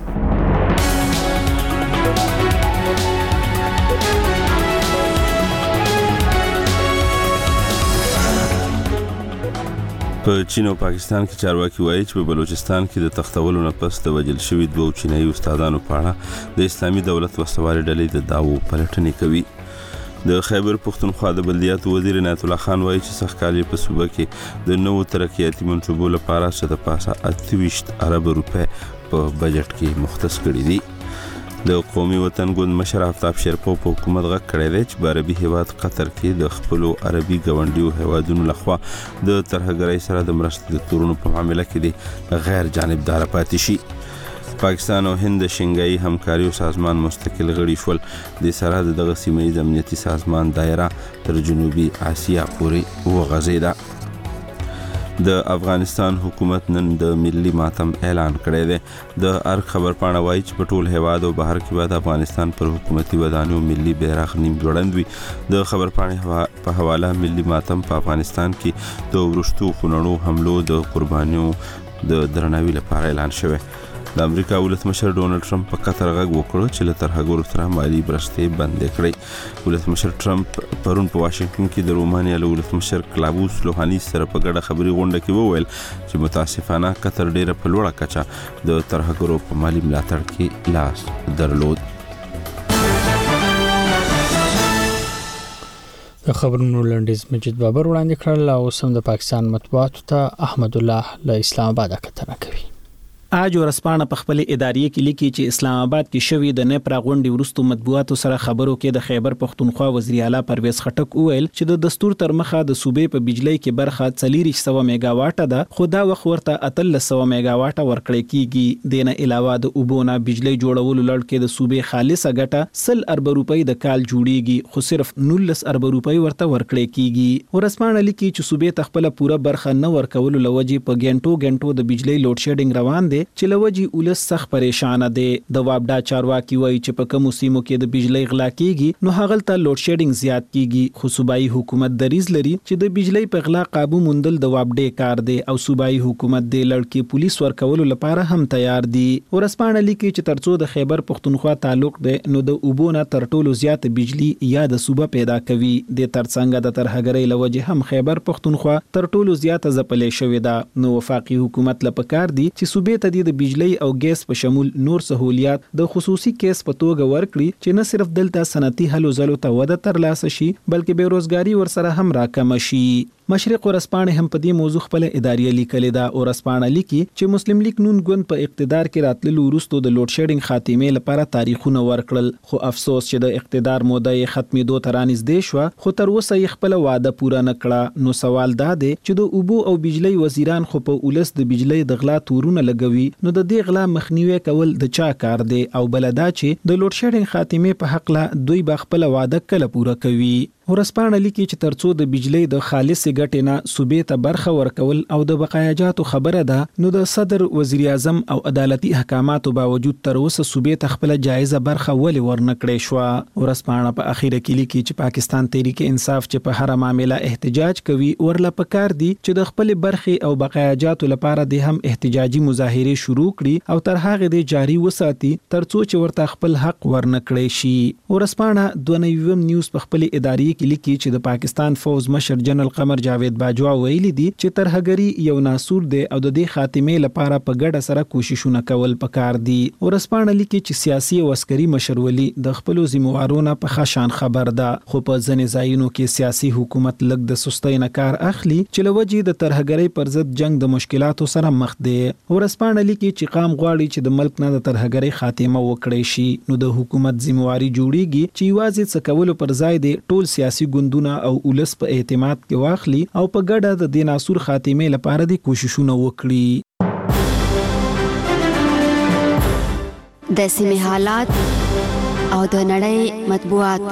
B: په چین او پاکستان کې چارواکي وایي چې په بلوچستان کې د تختولو نه پس د وژل شوي دوه چینایي استادانو په اړه د اسلامي دولت وسوالې ډلې د دعوو پلټنې کوي. د خیبر پښتونخوا د بلدیاتو وزیر عنایت الله خان وایي چې سږکال په صوبه کې د نوو ترقیاتي منصوبو لپاره څه د پاسه اته ویشت ارب روپۍ په بجټ کې مختص کړي دي. د قومي وطن ګوند مشر آفتاب شیرپو په حکومت غږ کړی دی چې په عربي هیواد قطر کې د خپلو عربي ګاونډیو هیوادونو لخوا د ترهګرۍ سره د مرستې د تورونو په معامله کې دی غیر جانبداره پاتې شي. پاکستان او هند د شنګایي همکاریو سازمان مستقل غړي شول. د سره دغه سیمه ییز امنیتي سازمان دایره تر جنوبي اسیا پورې وغځېده. د افغانستان حکومت نن د ملي ماتم اعلان کړی دی. د ارګ خبر پاڼه وایي چې په ټول هیواد او بهر کې به د افغانستان پر حکومتي ودانیو ملي بیرغ نیم ځوړند وي. د خبر پاڼې په حواله ملي ماتم په افغانستان کې د وروستو خونړو حملو د قربانیو د درناوي لپاره اعلان شوی. د امریکا ولسمشر ډونلډ ټرمپ په قطر غږ وکړ چې له ترهګرو سره مالي مرستې بندې کړي. ولسمشر ټرمپ پرون په واشنگټن کې د رومانیا له ولسمشر کلاووس لوهانیس سره په ګډه خبري غونډه کې وویل چې متاسفانه قطر ډیره په لوړه کچه د ترهګرو په مالي ملاتړ کې لاس درلود.
A: د خبرونو لنډیز مجید بابر وړاندې کړل او سم د پاکستان مطبوعاتو ته احمد الله له اسلام آباد کتنه کوي.
E: آج ورسپانه په خپل ادارې کې لیکي چې اسلام آباد کې شوی د نپرا غونډې وروسته مطبوعاتو سره خبرو کې د خیبر پښتونخوا وزیر اعلی پرویز خټک وویل چې د دستور تر مخه د صوبې په بجلی کې برخه څلور سوه میگا واټه ده خو دا وخت ورته اتلس سوه میگا واټه ورکړی کیږي. دینه علاوه د اوبونه بجلی جوړولو لړ کې د صوبې خالصه ګټه سل ارب روپۍ د کال جوړیږي خو صرف نولس ارب روپۍ ورته ورکړی کیږي. ورسپانه لیکي چې صوبې تخپل پوره برخه نه ورکولو لوجې په ګنټو ګنټو د بجلی لوډ شیډینګ روان دي چې لوجي ولس سخت پریشان دي. د وابډا چارواکي وایي چې په کوم سیمو کې د بجلی غلا کیږي نو هغه ته لوډ شیډینګ زیات کیږي خو صوبایي حکومت دریز لري چې د بجلی په غلا قابو موندل د وابډې کار دی او صوبایي حکومت د لړکی پولیس ورکولو لپاره هم تیار دي. ورسپانه لیکي چې ترڅو د خیبر پښتونخوا تعلق دی نو د اوبونه تر ټولو زیات بجلی یا د صوبه پیدا کوي. د ترڅنګ د ترهګرۍ لوجه هم خیبر پښتونخوا تر ټولو زیات ځپلې شوې ده. نو وفاقي حکومت لپاره دي چې صوبې ته د بجلی او ګیس په شمول نور سہولیات د خصوصي کیس په توګه ورکړي چې نه صرف دلته صنعتي هلو ځلو ته وده ترلاسه شي بلکې بیروزګاری ورسره هم راکم شي. مشرق ورسپانه هم په دې موضوع خپل اداري لیکلې ده. ورسپانه لیکي چې مسلم لیگ نون ګوند په اقتدار کې راتللو وروسته د لوډ شیډینګ خاتمه لپاره تاریخونه ورکړل خو افسوس چې د اقتدار موده یې ختمېدو ته رانږدې شوه خو تر اوسه یې خپل وعده پوره نه کړه. نو سوال دا دی چې د اوبو او بجلی وزیران خو په ولس د بجلی د غلا تورونه لګوي نو د دې غلا مخنیوي کول د چا کار دی او بلدا چې د لوډ شیډینګ خاتمه په حق لا دوی به خپل وعده کله پوره کوي. ورسپانه لیکي چې ترڅو د بجلی د خالص ګټې نه صوبې ته برخه ورکول او د بقایاجاتو خبره ده نو د صدر وزیر اعظم او عدالتي احکاماتو باوجود تر اوسه صوبې ته خپل جایزه برخه ولې ورنکړې شو. ورسپانه په اخیره کې لیکي چې پاکستان تحریک انصاف چې په هر معاملې احتجاج کوي ورله پکار دي چې د خپل برخه او بقایاجاتو لپاره د هم احتجاجي مظاهره شروع کړي او تر هغه د جاری وساتي ترڅو چې ورته خپل حق ورنکړي شي. ورسپانه دوه نویم نیوز په خپل اداري کې لیکي چې د پاکستان فوز مشر جنرال قمر جاوید باجوا ویلي دي چې ترهګری یو ناسور دی او د دې خاتمه لپاره په ګډه سره کوششونه کول پکار دي. ورسپانه لیکي چې سیاسي او عسکري مشرولي د خپل ذمہوارونو په خشان خبر ده، خو په ځنې ځایونو کې سیاسي حکومت لګ د سستۍ نه کار اخلي چې لوجې د ترهګری پر ضد جنگ د مشکلاتو سره مخ دي. ورسپانه لیکي چې قام غواړي چې د ملک نه د ترهګری خاتمه وکړي شي، نو د حکومت ذمہواری جوړیږي چې یوازې څه کول پر ځای دي ټول سیاسي ګوندونه او ولس په اعتماد کې واخلي او په ګډه د دیناسور خاتمه لپاره د کوششونه وکړي.
G: د سیمې حالات او د نړۍ مطبوعات.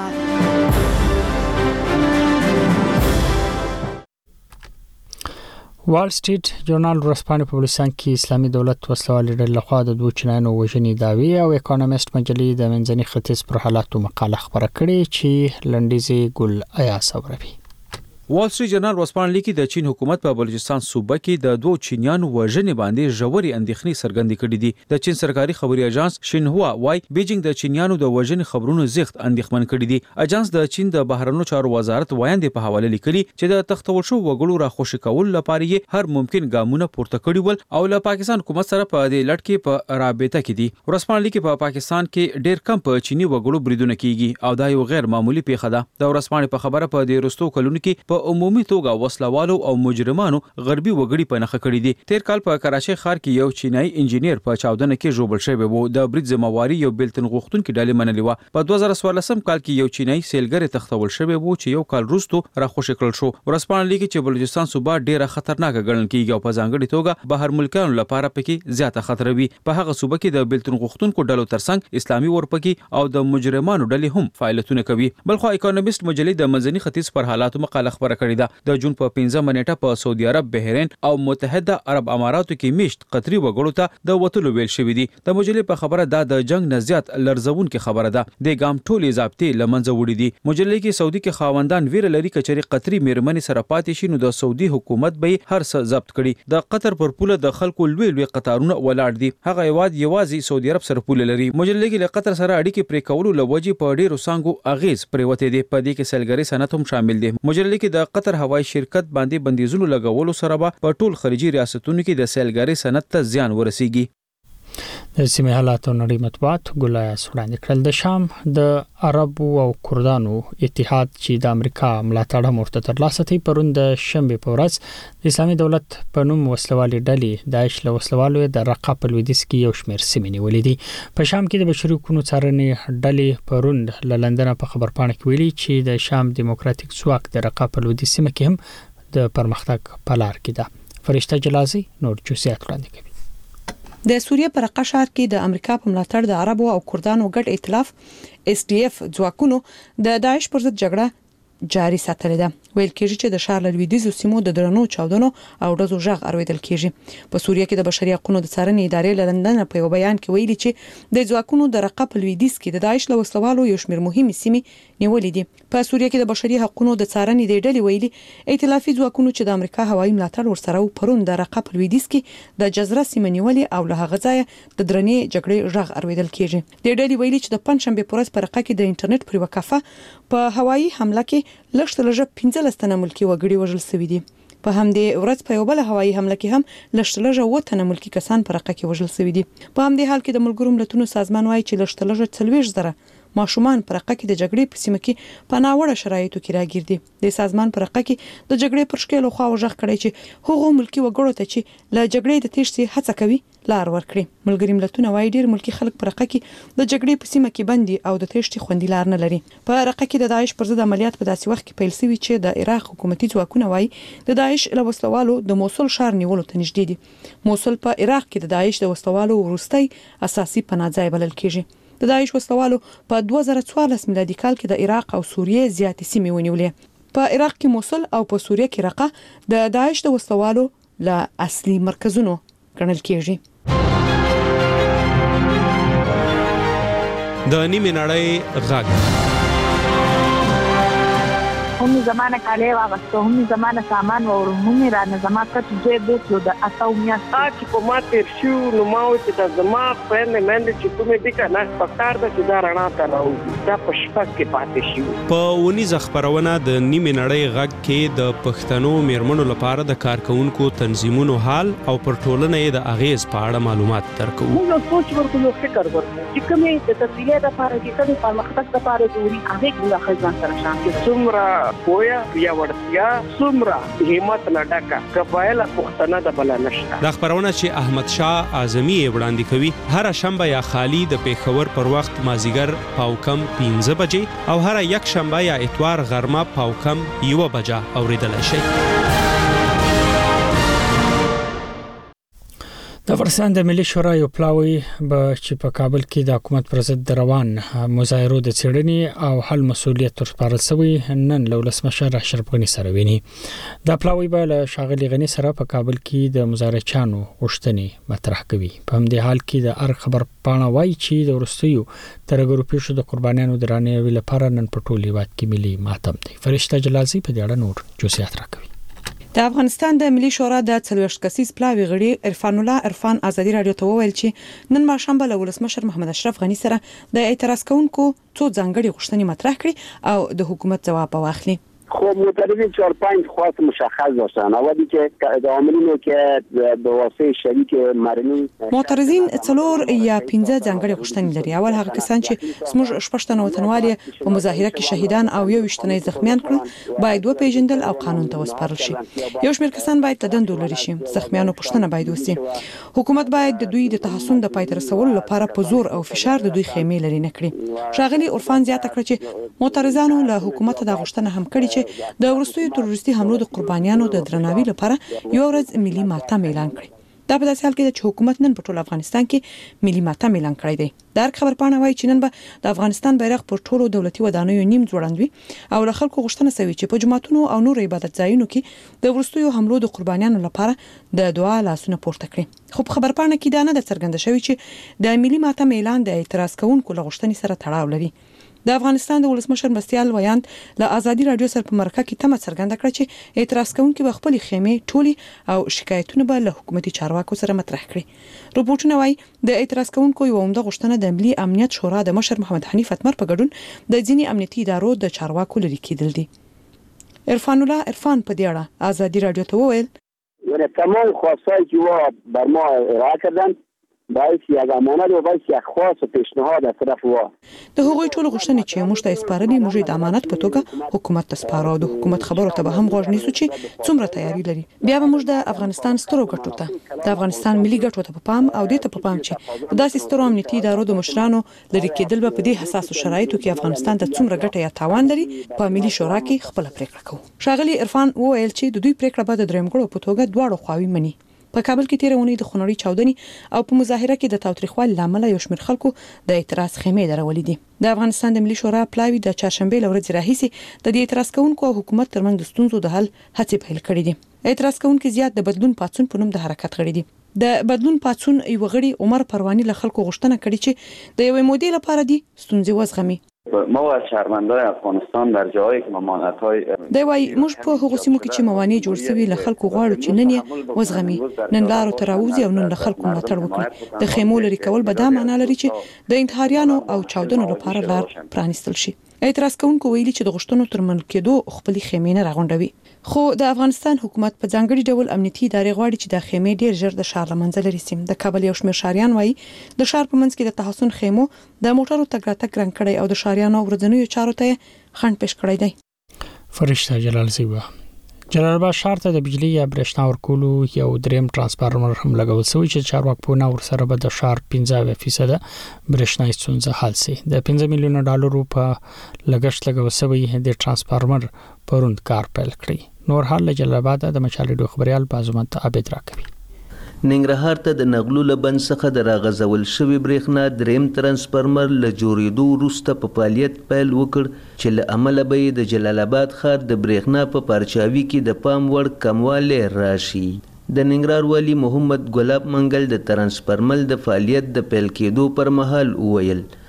A: وال سټریټ جورنال ورځپاڼه په بلوچستان کې اسلامي دولت وسلوالې ډلې لخوا د دوه چینایانو وژنې دعوی او اکونومیست مجلې د منځني ختیځ پر حالاتو مقاله خبره کړې چې لنډیزي ګل ایاس اوربي.
H: وال سټریټ جرنال ورځپاڼه لیکي د چین حکومت په بلوچستان صوبه کې د دوه چینیانو وژنې باندې ژورې اندېښنې څرګندې کړې دي. د چین سرکاري خبري اژانس شینهوا وايي بیجینګ د چینیانو د وژنې خبرونو زیات اندېښمن کړي دي. اژانس د چین د بهرنیو چارو وزارت وایاندې په حواله لیکلي چې د تختول شو وګړو را خوشی کول لپاره یې هر ممکن ګامونه پورته کړي ول او له پاکستان حکومت سره په دې لټ کې په رابطه کې دي. ورځپاڼه لیکي په پاکستان کې ډېر کم په چینی وګړو بریدونه کیږي او دا یو غیر معمولی پیښه ده. د ورځپاڼې په خبره په دې رستو کلونو کې په عمومي توګه وسلوالو او مجرمانو غربي وګړي په نخښه کړی دي. تیر کال په کراچۍ ښار کې یو چینایي انجینیر په چاودنه کې ژوبل شوی و. د برید ذمہواری یو بلتن غوښتونکو ډلې منلې و. په دوه زره څوارلسم کال کې یو چینایي سیلګر تختول شوی و چې یو کال وروسته راخوشي کړل شو. ورځپاڼه لیکي چې بلوچستان صوبه ډیره خطرناک ګڼل کیږي او په ځانګړي توګه بهر ملکانو لپاره پکې زیاته خطر وي. په هغه صوبه کې د بلتن غوښتونکو ډلو ترڅنګ اسلامي ورپکې او د مجرمانو ډلې هم فعالیتونه کوي. بلخو اکونومیست مجلې د منځني ختیځ پر حالاتو مقاله خبره کړې ده. د جون په پنځمه نیټه په سعودي عرب، بحرین او متحده عرب اماراتو کې میشت قطري وګړو ته د وټلو ویل شوې دي. د مجلې په خبره دا د جنگ نه زیات لرزونکو خبره ده. د ګام ټولې ضابطې لمنځه وړي دي. مجلې کې سعودي کې خاوندان ویره لري کچري قطري میرمنې سره پاتې شي نو د سعودي حکومت به هر څه ضبط کړي. د قطر پر پوله د خلکو لوی لوی قطارونه ولاړ دي. هغه یواد یوازې سعودي عرب سره پوله لري. مجلې کې له قطر سره اړیکې پرې کولو لوجې په ډیرو سانګو اغیز پریوته دي. په دې کې سیلګری صنعت هم شامل دي. مجلې کې د قطر هوایي شرکت باندې بندیزونو لګولو سره به په ټول خلیجي ریاستونو کې د سیلګری صنعت ته زیان ورسیږي.
A: د سیمه حالاتو نړۍ مطبوعات ګلای سوړاندې کړل. د شام د عربو او کردانو اتحاد چې د امریکا ملاتړ مرتد ترلاسه کوي پرون د شنبه په ورځ د اسلامي دولت په نوم وسلوالې ډلې داعش له وسلوالو د رقه په لویدیځ کې یو شمېر سیمې نیولې دي. په شام کې د بشري حقوقو څارنې ډلې پرون له لندن په خبرپاڼه کې ویلي چې د شام دیموکراتیک ځواک د رقه په لویدیځ سیمه کې هم د پرمختګ په لار کې ده. فرشته جلازي نور جزئیات وړاندې کوي.
I: د سوریه پر رقه ښار کې د امریکا په ملاتړ د عربو او کردانو ګډ ائتلاف اس ډي اف ځواکونو د داعش پر ضد جګړه جاري ساتلې ده. ویل کېږي چې د ښار لویدیځو سیمو د درنو چاودنو او ډزو ژغ اورېدل کېږي. په سوریه کې د بشري حقوقو د څارنې ادارې له لندن په یو بیان کې ویلي چې د ځواکونو د رقه په لویدیځ کې د داعش له وسلوالو یو شمېر مهمې سیمې نیولې دي. په سوریه کې د بشري حقوقو د څارنې د ډلې ویلي ائتلافي ځواکونو چې د امریکا هوایي ملاتړ ورسره پرون د رقه په لویدیځ کې د جزره سیمه نیولې او له هغه ځایه د درنې جګړې ژغ اورېدل کېږي. د ډلې ویلي چې د پنځشنبه په ورځ په رقه کې د انټرنیټ پر وکافه په هوایي حمله کې لږ تر لږه پنځلس تنه ملکی وګړي وژل شوي دي. په همدې ورځ په یو بل هوایي حمله کې هم لږ تر لږه اووه تنه ملکی کسان په رقه کې وژل شوي دي. په همدې حال کې د ملګرو ملتونو سازمان وایي چې لږ تر لږه څلوېښت زره ماشومان پر رقه کې د جګړې په سیمه کې په ناوړه شرایطو کې راګیر دي. د سازمان پر رقه کې د جګړې پر شکل خو وژغ کړي چې هغه ملکی وګړو ته چې له جګړې د تېښتې هڅه کوي لار ورکړي. ملګری ملتونه وایي ډېر ملکی خلک پر رقه کې د جګړې په سیمه کې بندي او د تېښتې خوندي لار نه لري. په رقه کې د داعش پر ضد عملیات په داسې وخت کې پیل شوي چې د عراق حکومتي ځواکونه وایي د داعش له وسلوالو د موصل ښار نیولو ته نږدې دي. موصل په عراق کې د داعش د وسلوالو وروستي اساسي پناه ځای بلل کېږي. د داعش وسلوالو په دوه زره څوارلس میلادي کال کې د عراق او سوریې زیاتې سیمې ونیولې. په عراق کې موصل او په سوریه کې رقه د داعش د وسلوالو له اصلي مرکزونو ګڼل کېږي.
J: د نیمه نړۍ غږ
C: هم زمانه کاله واغسته هم زمانه سامان و هم را نه زما کټ دې بوتلو د اتاو میاشت
X: چې په ما تیر شو نو ما و چې د زما فرند مند چې کومې دي کنه پکار د چې دا رڼا ته راوځي دا په شپږ کې پاتې شي.
J: په ونیزه خبرونه د نیمه نړۍ غږ کې د پښتنو میرمنو لپاره د کارکونکو تنظیمونو حال او پر ټولنه یې د اغیز په اړه معلومات درکو.
C: موږ سوچ ورکو نو فکر ورکو چې کومې د تفصیلي د لپاره چې کومې پرمختګ لپاره ضروري هغه د خزان سره شان کې څومره پویا یا ورتیا څومره همت نه ډکا قبایل پښتنه د بل نشته.
J: د خبرونه چې احمد شاه اعظمي وړاندې کوي هر شنبه یا خالی د پیښور پر وخت مازیګر پاو کم پنځه بجې او هر یک شنبه یا اتوار غرمه پاو کم یو بجه اوریدل شي.
A: د افغانستان د ملي شورا یو پلاوی به چې په کابل کې د حکومت پر ضد روان مظاهرو د څېړنې او حل مسؤلیت ورسپارل شوی نن له ولسمشر اشرف غني سره ویني. دا پلاوی به له شاغلي غني سره په کابل کې د مظاهرچانو غوښتنې مطرح کوي. په همدې حال کې د ار خبر پاڼه وایي چې د ورستیو ترګرو پیښو د قربانیانو درانه لپاره نن په ټول هیواد کې ملي ماتم دی. فرشته جلالزی په دې اړه نور جزئیات راکوي.
I: د افغانستان د ملي شورا د څلوېښت کسیز پلاوی غړي عرفان الله عرفان ازادي رادیو ته وویل چې نن ماښام به له ولسمشر محمد اشرف غني سره د اعتراض کوونکو څو ځانګړي غوښتنې مطرح کړي او د حکومت ځواب واخلي.
K: خب معترضین چهار پنج خواست مشخص داشتن. اولی که عاملینو که به واسطه شریک مرنی
I: معترضین څلور یا پنځه ځانګړي غوښتنې لري. اول هغه کسان چې زموږ شپږتنه وطنوال په مظاهره کې شهیدان او یو وشتنې زخمیان کړل باید و پیژندل او قانون ته وسپارل شي. یو شمېر کسان باید تدند لري شي. زخمیانو پښتنه باید وسی. حکومت باید د دوی د تحسن د پای تر رسولو لپاره په زور او فشار د دوی خیمه لري نه کړي. شاغلي عرفان زیاته کړ چې معترضانو له حکومت د غوښتنه هم کړي چې د ورستیو تروریستي حملو د قربانیانو د درناوي لپاره یو ورځ ملي ماتم اعلان کړي. دا په داسې حال کې چې حکومت نن په ټول افغانستان کې ملي ماتم اعلان کړی دی. دا خبر پاڼه وایي چې نن به د افغانستان بیرغ پر ټولو دولتي ودانیو نیم ځوړندوي او له خلکو غوښتنه شوی چې په جماعتونو او نور عبادت ځایونو کې د ورستیو حملو د قربانیانو لپاره د دعا لاسونه پورته کړي. خو په خبر پاڼه کې دا نه د څرګنده شوی چې د ملي ماتم اعلان د اعتراض کوونکو له غوښتنې سره تړاو لري. د افغانستان د ولسمشر مرستیال ویاند له ازادي رادیو سره په مرکه کې تمه څرګنده کړه چې اعتراض کوونکي به خپل خیمه ټولي او شکایتونه به له حکومتي چارواکو سره مطرح کړي. رپورټونه وایي د اعتراض کوونکو یو عمده غوښتنه د ملي امنیت شورا د مشر محمد حنیف اتمر په ګډون د ځینی امنیتي ادارو د چارواکو لري کېدل دي. عرفان الله عرفان په دې اړه ازادي رادیو ته وویل
K: یعنی تمام خواستایی که وا بر ما ارائه کردن باید یک امانت و باید یک خواست و پیشنهاد از طرف وا
I: د هغوی ټول غوښتنې چې موږ ته اسپارلې موږ د امانت په توګه حکومت ته سپارو. د حکومت خبرو ته به هم غوږ نیسو چې څومره تیاری لري. بیا به موږ د افغانستان سترو ګټو ته د افغانستان ملي ګټو ته په پام او دې ته په پام چې په داسې سترو امنیتي ادارو د مشرانو لري کېدل به په دې حساسو شرایطو کې افغانستان ته څومره ګټه یا تاوان لري په ملي شورا کې خپل پریکړه کوو. شاغلي عرفان وویل چې د دوی پریکړه به د دریم ګړو په توګه دواړو خواوې مني. په کابل کې تیر اونۍ د خونړۍ چاودنې او په مظاهره کې د تاوتریخوالي لامل یو شمېر خلکو د اعتراض خیمې درولې دي. د افغانستان د ملي شورا پلاوی د چهارشنبه لورځ راهیسي د دې اعتراض کوونکو او حکومت ترمنځ د ستونزو د حل هڅې پیل کړې دي. اعتراض کوونکي زیات د بدلون پاتون په نوم د حرکت غړي دي. د بدلون پاتون یو غړي عمر پروانی له خلکو غوښتنه کړې چې د یوې مودې لپاره دي ستونزې وزغمي.
L: ما و شهروندان افغانستان در جایی که ممانعت‌های
I: دی وايي موږ په هغو سیمو کې چې موانع جوړ شوي له خلکو غواړو چې نن یې وزغمي، نن لارو ته راوځي او نن له خلکو ملاتړ وکړي. د خیمو لري کول به دا معنا لري چې د انتحاریانو او چاودنو لپاره لار پرانیستل شي. اعتراض کوونکو ویلي چې د غوښتنو ترمن کېدو خپل خیمې نه راغونډوي. خو د افغانستان حکومت په ځانګړي ډول امنیتي ادارې غواړي چې د خیمې ډیر ژر د شار لمنځه لري سیم. د کابل یو شمېر شاریان وایي د شار په منځ کې د تحسن خیمو د موټرو تګ راتګ رنګ کړي او د شاریانو ورځنیو چارو ته خنډ پیش کړی دی.
A: فرشته جلال زیبا جلال آباد ښار ته د بجلی یا برېښنا ورکولو یو دریم ترانسفارمر هم لګول شوی چې چارواکپونه ورسره به د ښار پنځه فیصد برېښنايي ستونزه حل شي. د پنځه میلیونه ډالرو په لګښت لګول شوی د ترانسفارمر پروند کار پیل کړی. نور حال جلال آباد د مشالډو خبريال بازمت عبد راکوي.
M: ننګرهار ته د نغلو لبن څخه د راغزول شوی برېښنا دریم ترانسفارمر له جوړېدو وروسته په فعالیت پیل وکړ چې له امله به د جلال آباد ښار د برېښنا په پارچاوي کې د پام وړ کموالی راشي. د ننګرهار والي محمد ګلاب منګل د ترانسفارمر د فعالیت د پیل کېدو پر مهال وویل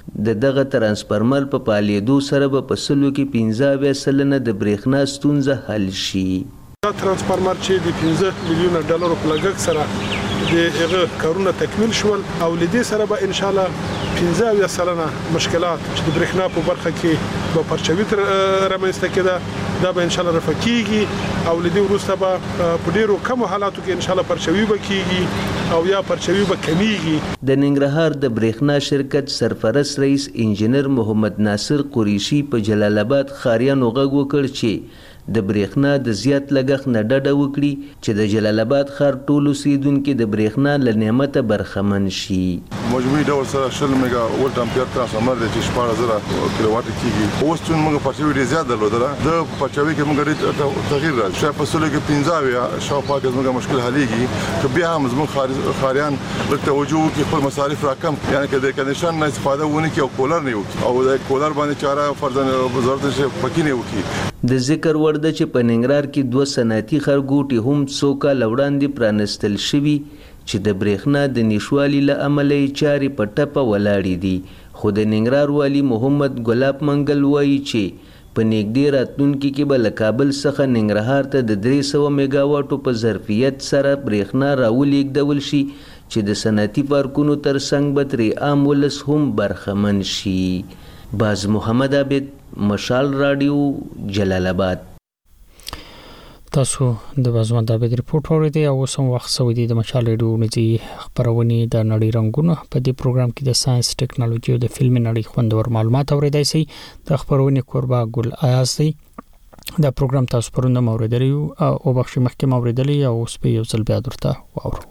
M: د دغه ترانسفارمر په فعالیدو سره به په سلو کې پنځه اویا سلنه د برېښنا ستونزه حل شي.
D: دا ترانسفارمر چې د پنځه میلیونه ډالرو په لګښت سره د هغه کارونه تکمیل شول او لدې سره به ان شاء الله پنځه اویا سلنه مشکلات چې د برېښنا په برخه کې به پرچوي رامنځته کېده دا به ان شاء الله رفع کیږي او لدې وروسته به په ډیرو کم حالاتو کې ان شاء الله پرچوي به کیږي او یا پرچوي به کمیږي.
M: د ننګرهار د برېښنا شرکت سرپرست رئیس انجینر محمد ناصر قریشي په جلال آباد ښاریانو غږ وکړ چې د برېښنا د زیات لګښت نه ډډه وکړي چې د جلال آباد ښار ټول اوسیدونکي د برېښنا له نعمته برخمن شي.
U: مجموعي ډول سره شل میگا ولټ امپیر ترانسفارمر دی چې شپږ زره کیلو واټ کیږي. اوس چې موږ پرچوي ډېر زیات درلودله د پرچوي کې موږ ډېر تغییر راځي. شاید په سلو کې پنځه اویا شاوخوا کې موږ مشکل حلېږي که بیا هم زموږ ښاریان لږ توجه وکړي خپل مصارف راکم یعنې که د کنډیشن نه استفاده ونه کړي او کولر نه وکړي او د کولر باندې چاره فرضاً وزارت پکې نه وکړي.
M: د ذکر وړ ده چې په ننګرهار کې دوه صنعتي ښارګوټي هم څو کاله وړاندې پرانستل شوي چې د برېښنا د نشوالي له امله یې چارې په ټپه ولاړې دي. خو د ننګرهار والي محمد ګلاب منګل وایي چې په نږدې راتلونکي کې به له کابل څخه ننګرهار ته د درې سوه میگا واټو په ظرفیت سره برېښنا راولېږدول شي چې د صنعتي پارکونو ترڅنګ به ترې عام ولس هم برخمن شي. باز محمد عابد، مشال رادیو، جلال آباد.
A: تاسو د باز محمد عابد ریپورت اوریدئ او اوس هم وخت شوی دی د مشال رادیو نږدې خپرونې د نړۍ رنګونه. په دې پروګرام کې د ساينس، ټیکنالوژي او د فلمي نړۍ خوندور معلومات اوریدئ شئ. د خپرونې کوربه ګل ایاز دی. دا پروګرام تاسو پرونه اوریدلی او بخښي مخکې اوریدلی او اوس په یو ځل بیا درته واورو.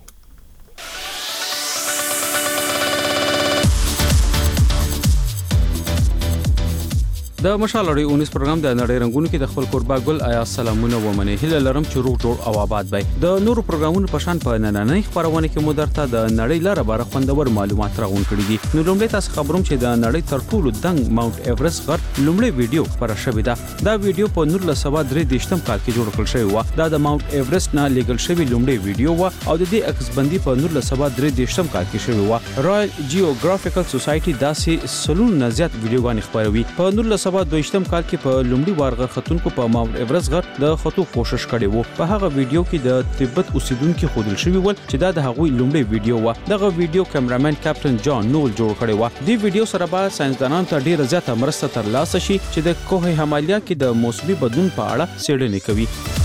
H: د مشال اړې اونیس پروګرام د نړۍ رنگونو کې د خپل کوربه ګل آیا سلامونه ومنه هله لرم چې روغ جوړ او آباد وي. د نورو پروګرامونو په شان په نننۍ خبرونه کې مو درته د نړۍ لاره بار خوندور معلومات راغون کړي دي. نو لومړی تاسو خبروم چې د نړۍ تر ټولو دنګ ماونټ ایورست غر لومړی ویډیو خبره شوې ده. دا ویډیو په نولس سوه درې دیشتم کال کې جوړ کړل شوی و. دا د ماونټ ایورست نه لیګل شوی لومړی ویډیو و او د دې عکس بندي په نولس سوه درې دیشتم کال کې شوی و. رائل جیوګرافیکل سوسایټي داسې سلون نه زیات ویډیوګان خبروي. په نولس سوه دویشتم کال کې په لومړي وار غر خطونکو په ماونټ ایورست غر د خطو کوشش کړي وو. په هغه ویډیو کې د تبت اوسیدونکو خودل شوی ول چې دا د هغوی لومړی ویډیو و. دغه ویډیو کیمرامین کیپټن جان نول جوړ کړی و. د ویډیو سره به ساينسدانانو ته ډیره زیاته مرسته ترلاسه شي چې د کوه همالیا کې د موسمي بدلون په اړه څېړنې کوي.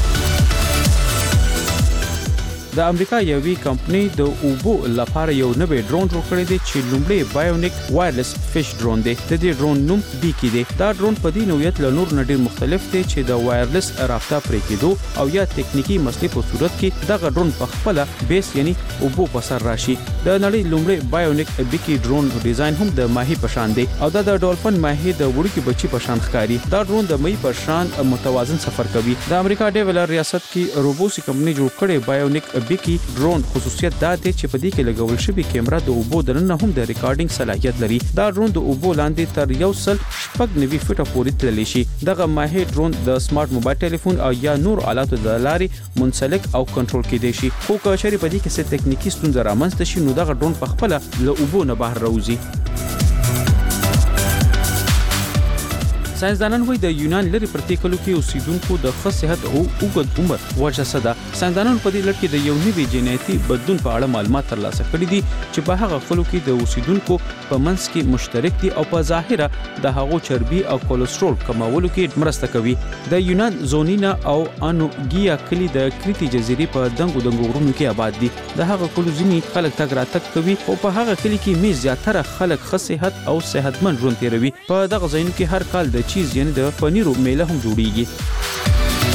H: د امریکا یوې کمپنۍ د اوبو لپاره یو نوی ډرون جوړ کړی دی چې لومړی بایونیک وایرلس فش ډرون دی. د دې ډرون نوم بیکی دی. دا ډرون په دې نوعیت له نور نه ډیر مختلف دی چې د وایرلس رابطه پرې کېدو او یا تکنیکی مسلې په صورت کې دغه ډرون په خپل بیس یعنی اوبو په سر راشي. د نړۍ لومړی بایونیک بیکی ډرون ډیزاین هم د ماهی په شان دی او دا د ډولفن ماهی د وړوکی بچی په شان ښکاري. دا ډرون د مې په شان متوازن سفر کوي. د امریکا ډیولر ریاست کې روبوسی کمپنۍ جوړ کړي بایونیک بیکی ډرون خصوصیت دا دی چې په دې کې لګول شوی کیمرا د اوبو دننه هم د ریکارډینګ صلاحیت لري. دا ډرون د اوبو لاندې تر یو سل شپږ نوي فټه پورې تللی شي. دغه ماهی ډرون د سمارټ موبایل ټلیفون او یا نور آلاتو د لارې منسلک او کنټرول کېدای شي. خو که چېرې په دې کې څه تکنیکی ستونزه رامنځته شي نو دغه ډرون په خپل له اوبو نه بهر راوځي. ساينسدانان وایي د یونان لري پرتې کلو کې اوسیدونکو د ښه صحت او اوږد عمر وجه څه ده. ساينسدانان په دې لړ کې د یو نوي جینیتي بدلون په اړه معلومات ترلاسه کړي دي چې په هغه خلکو کې د اوسیدونکو په منځ کې مشترک دي او په ظاهره د هغو چربي او کولېسترول کمولو کې مرسته کوي. د یونان زونینا او انوګیا کلی د کریتي جزیرې په دنګو دنګو غرونو کې آباد دي. د هغه کلو ځینی خلک تګ راتګ کوي او په هغه کلی کې می زیاتره خلک ښه صحت او صحتمند ژوند تیروي. په دغه ځایونو کې هر کال د چیز یعنی د پنیرو میله هم جوړیږي.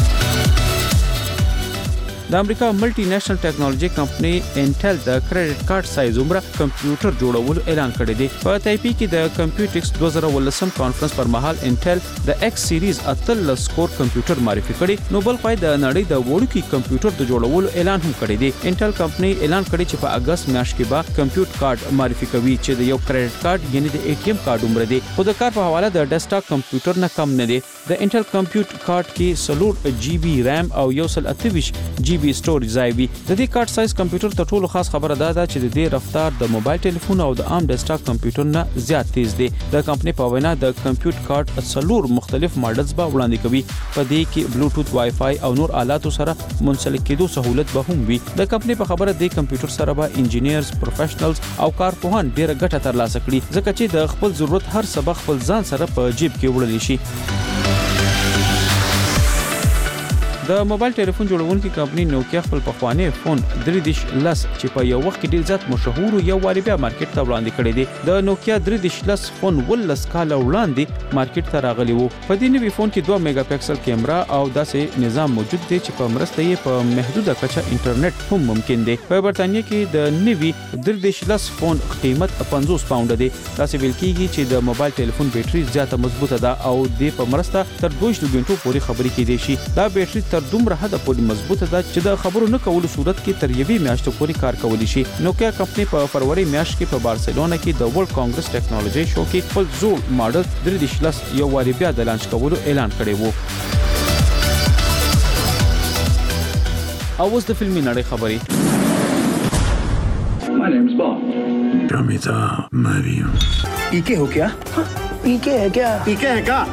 H: د امریکا ملټي نېشنل ټیکنالوژي کمپنۍ انټل د کریډټ کارت سایز عمره کمپیوټر جوړولو اعلان کړی دی. په تایپی کې د کمپیوټکس دوه زره ولسم کانفرنس پر مهال انټل د ایکس سیریز اتلس کور کمپیوټر معرفي کړی. نو بل خو د نړۍ د وړوکی کمپیوټر د جوړولو اعلان هم کړی دی. انټل کمپنۍ اعلان کړی چې په اگست میاشت کې به کمپیوټر کارت معرفي کوي چې د یو کریډټ کارت یعنی د ای ټی ایم کارت عمره دی. خو د کار په حواله د ډیسکټاپ کمپیوټر نه کم نه دی. د انټل کمپیوټر کارت کې څلور جی بي رام او یو سل اته ویشت جی جی بي سټوریج ځای وي. د دې کارت سایز کمپیوټر تر ټولو خاص خبره دا ده چې د دې رفتار د موبایل ټلیفون او د عام ډیسکټاپ کمپیوټر نه زیات تیز دی. د کمپنۍ په وینا د کمپیوټر کارت څلور مختلف ماډلز به وړاندې کوي. په دې کې بلوټوث وای فای او نور آلاتو سره منسلک کېدو سہولت به هم وي. د کمپنۍ په خبره د کمپیوټر سره به انجینیرز، پروفیشنلز او کارپوهان ډیره ګټه ترلاسه کړي ځکه چې د خپل ضرورت هر سبق خپل ځان سره په جیب کې وړلی شي. د موبایل ټلیفون جوړونکي کمپنۍ نوکیا خپل پخوانی فون درې دیش لس چې په یو وخت کې ډیر زیات مشهور او یو واري بیا مارکیټ ته وړاندې کړی دی. د نوکیا درې دیش لس فون ولس کاله وړاندې مارکیټ ته راغلی وو. په دې نوي فون کې دوه میگا پکسل کیمرا او داسې نظام موجود دی چې په مرسته یې په محدوده کچه انټرنیټ هم ممکن دی. په برتانیې کې د نوي درې دیش لس فون قیمت پنځوس پاونډ دی. داسې ویل کیږي چې د موبایل ټلیفون بیټري زیاته مضبوطه ده او د په مرسته تر دوه غنټو پورې خبرې کېدای شي. دا بیټري تر دومره حد پورې مضبوطه ده چې د خبرو نه کولو صورت کې تر یوې میاشتې پورې کار کولی شي. نوکیا کمپنۍ په فروری میاشت کې په بارسلونا کې د ورلد کانګرس ټیکنالوژي شو کې خپل زوړ ماډل درې دیش لس یو واري بیا د لانچ کولو اعلان کړی وو. او اوس د فلمي نړۍ خبرې.
N: My name is Bond. Ramita Mariam. पीके हो क्या? पीके है क्या? पीके है क्या?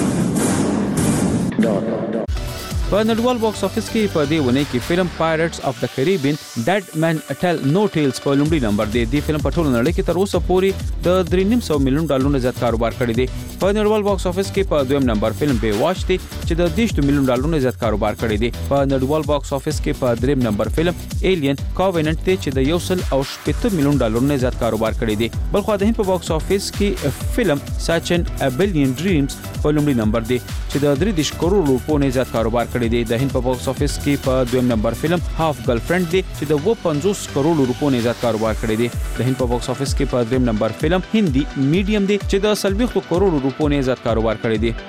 H: په نړیوال باکس افیس کې په دې ونه کې فلم پایرټس اف د کریبین ډیډ مین ټیل نو ټیلز په لومړي نمبر دی. د فلم په ټول نړۍ کې تر اوسه پورې د درې نیم سو میلیون ډالرونو زیات کاروبار کړی دی. په نړیوال باکس افیس کې په دویم نمبر فلم بی واچ دی چې د دیش میلیون ډالرونو زیات کاروبار کړی دی. په نړیوال باکس افیس کې په دریم نمبر فلم ایلین کاویننټ دی چې د یو سل او شپږ میلیون ډالرونو زیات کاروبار کړی دی. بلخو د هند په باکس افیس کې فلم ساچن ا بلین ډریمز په لومړي نمبر دی چې د درې دیش کروڑ روپو نه زیات کاروبار کړی دی. د هند په باکس افیس کې په دویم نمبر فلم هاف ګرلفرند دی چې د و پنځوس کروڑ روپو نه زیات کاروبار کړی دی. د هند په باکس افیس کې په دریم نمبر فلم هندي میډیم دی چې د څلوېښت کروڑ روپو نه زیات کاروبار کړی دی.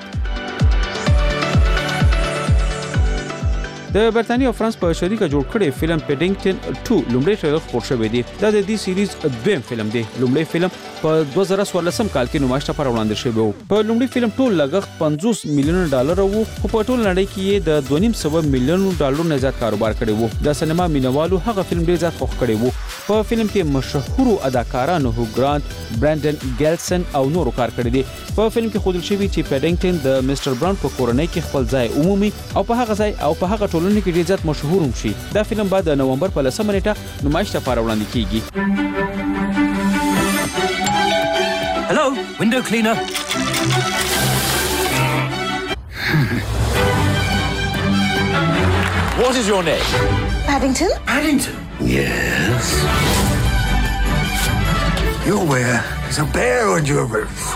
H: د برتانیې او فرانس په شریکه جوړ کړی فلم پیډینګټن دوه لومړی ټریلر خپور شوی دی. دا د دې سیریز دویم فلم دی. لومړی فلم په دوه زره څوارلسم کال کې نمایش ته وړاندې شوی و. په لومړي فلم ټول لګښت پنځوس میلیون ډالر وو خو په ټول نړۍ کې یې د دوه نیم سوه میلیون ډالر نه زیات کاروبار کړی وو. د سینما مینوالو هغه فلم ډیر زیات خوښ کړی وو. په فلم کې مشهور اداکارانو هو ګرانت، برانډن ګیلسن او نورو کار کړی دی. په فلم کې ښودل شوی چې پیډینګټن د میسټر براون په کورنۍ کې خپل ځای عمومي او په هغه ځای او په هغه ټولنه کې ډیر زیات مشهور هم شي. دا فلم بعد د نومبر په لسمه نیټه نمایش ته وړاندې کیږي.
N: Hello, window cleaner.
P: What is your name?
Q: Paddington?
N: Paddington?
P: Yes.
N: You're where there's a bear on your roof.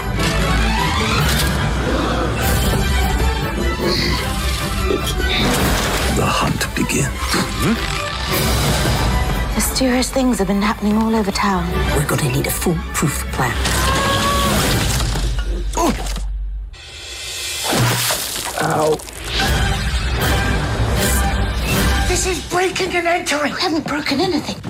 P: The hunt begins. Hmm?
Q: Mysterious things have been happening all over town.
N: We're going to need a foolproof plan. Oh! Ow.
Q: This is breaking and entering. We haven't broken anything.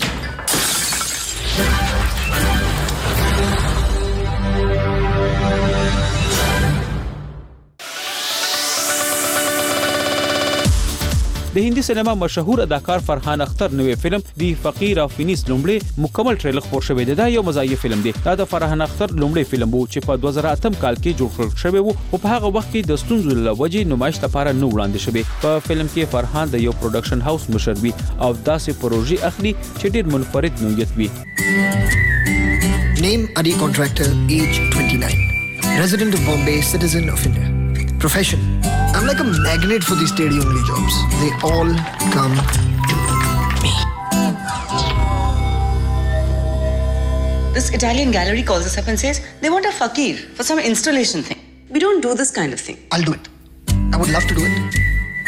H: د هندي سینما مشهور اداکار فرحان اختر نوې فلم دی فقیر او فینیس لومړی مکمل ټریلر خپور شوی دی. دا یو مزاحیه فلم دی. دا د فرحان اختر لومړی فلم وو چې په دوه زره اتم کال کې جوړ کړل شوی وو او په هغه وخت کې د ستونزو له وجې نمایش لپاره نه وړاندې شوی. په فلم کې فرحان د یو پروډکشن هاوس مشر وي او داسې پروژې اخلي چې ډیر منفرد نوعیت وي.
R: Name Adi Contractor, age twenty-nine. Resident of Bombay, citizen of India. Profession: I'm like a magnet for these steady-only jobs. They all come to me.
S: This Italian gallery calls us up and says they want a fakir for some installation thing. We don't do this kind of thing.
R: I'll do it. I would love to do it.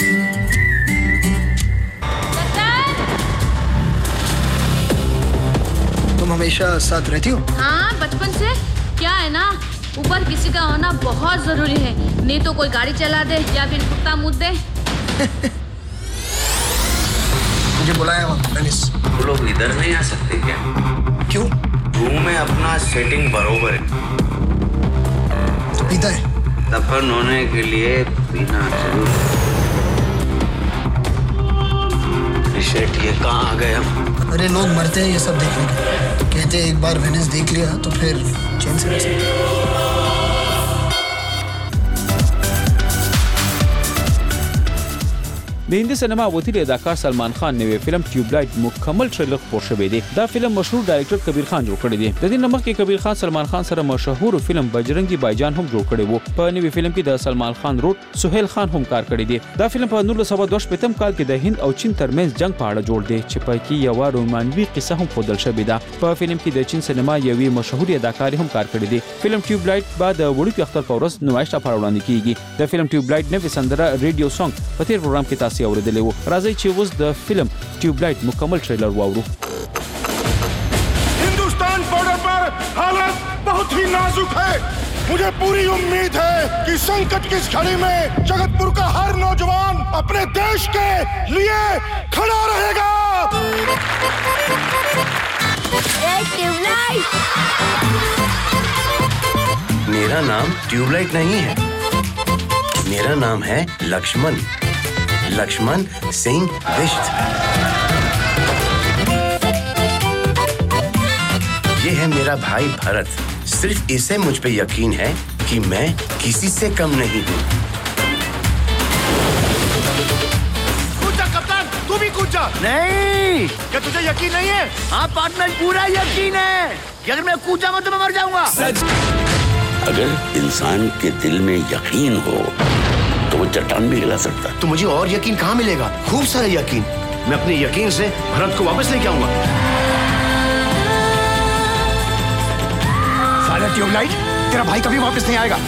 R: तुम हमेशा साथ रहती हो?
Z: हाँ, बचपन से. क्या है ना, ऊपर किसी का होना बहुत जरूरी है, नहीं तो कोई गाड़ी चला दे या फिर कुत्ता मुद दे.
R: मुझे बुलाया वहाँ टेनिस.
L: वो लोग इधर नहीं आ सकते क्या?
R: क्यों?
L: रूम में अपना सेटिंग बरोबर है.
R: तो पीता है?
L: दफन होने के लिए पीना जरूर.
N: शिट, ये कहाँ आ गए हम?
R: अरे लोग मरते हैं ये सब देखने के, तो कहते हैं एक बार वेनिस देख लिया तो फिर चैन से रह सकते।
H: د هندي سینما وتیل اداکار سلمان خان نوې فلم ټیوبلایټ مکمل ټریلر خپور شوی دی. دا فلم مشهور ډایرکټر کبیر خان جوړ کړی دی. د دې نمخ کې کبیر خان سلمان خان سره مشهور فلم بجرنگی بایجان هم جوړ کړی وو. په نوې فلم کې د سلمان خان رول سہیل خان هم کار کړی دی. دا فلم په نولس سوه دوه شپږم کال کې د هند او چین ترمنځ جنگ په اړه جوړ دی چې په کې یو رومانوي قصه هم خودل شوې ده. په فلم کې د چین سینما یوې مشهور اداکار هم کار کړی دی. فلم ټیوبلایټ بعد وړوکی اختر په ورځ نمایش لپاره وړاندې کیږي. د فلم ټیوبلایټ نوې سندره ریډیو سانګ په تیر پروګرام کې تاسو اوریدلې وو. راځي چې اوس د فلم ټیوبلایټ مکمل ټریلر واورو.
F: हिंदुस्तान बॉर्डर पर हालत बहुत ही नाजुक है. मुझे पूरी उम्मीद है कि संकट की इस घड़ी में जगतपुर का हर नौजवान अपने देश के लिए खड़ा रहेगा.
N: ट्यूबलाइट. मेरा नाम ट्यूबलाइट नहीं है, मेरा नाम है लक्ष्मण लक्ष्मण सिंह बिष्ट. ये है मेरा भाई भरत. सिर्फ इसे मुझ पे यकीन है कि मैं किसी से कम नहीं हूँ.
F: कूद जा कप्तान, तू भी कूद जा.
N: नहीं,
F: क्या तुझे यकीन नहीं है?
N: हाँ पार्टनर, पूरा यकीन है कि अगर मैं कूद जाऊंगा तो मैं मर जाऊंगा. सच. अगर इंसान के दिल में यकीन हो तो वो चट्टान भी हिला सकता है.
F: तो मुझे और यकीन कहाँ मिलेगा? खूब सारा यकीन. मैं अपने यकीन से भरत को वापस लेके आऊंगा. साला ट्यूबलाइट, तेरा भाई कभी वापस नहीं आएगा.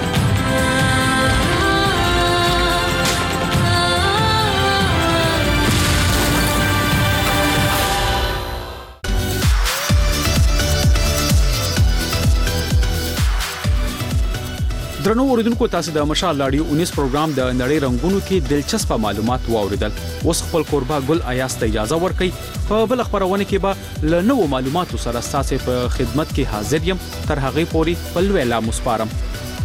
H: درنو اوریدونکو، تاسو د مشال لاډیو انیس پروګرام د نړۍ رنگونو کې دلچسپ معلومات واوریدل. اوس خپل کوربه ګل ایاس ته اجازه ورکړئ. په بل خبرونه کې به له نوو معلوماتو سره تاسو په خدمت کې حاضر یم. تر هغه پورې په لوی لا مسپارم.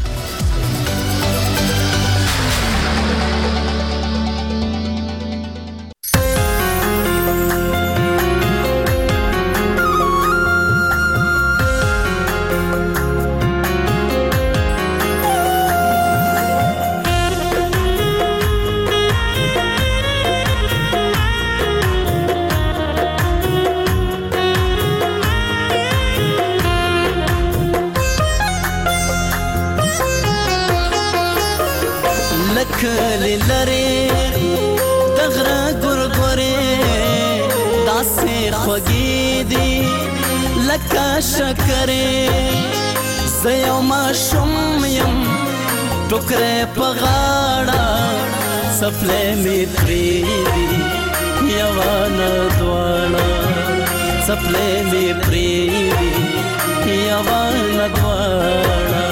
O: टुकड़े पगाड़ा सफले में प्रीति यवाना द्वारा सफले में प्रीति यवाना द्वारा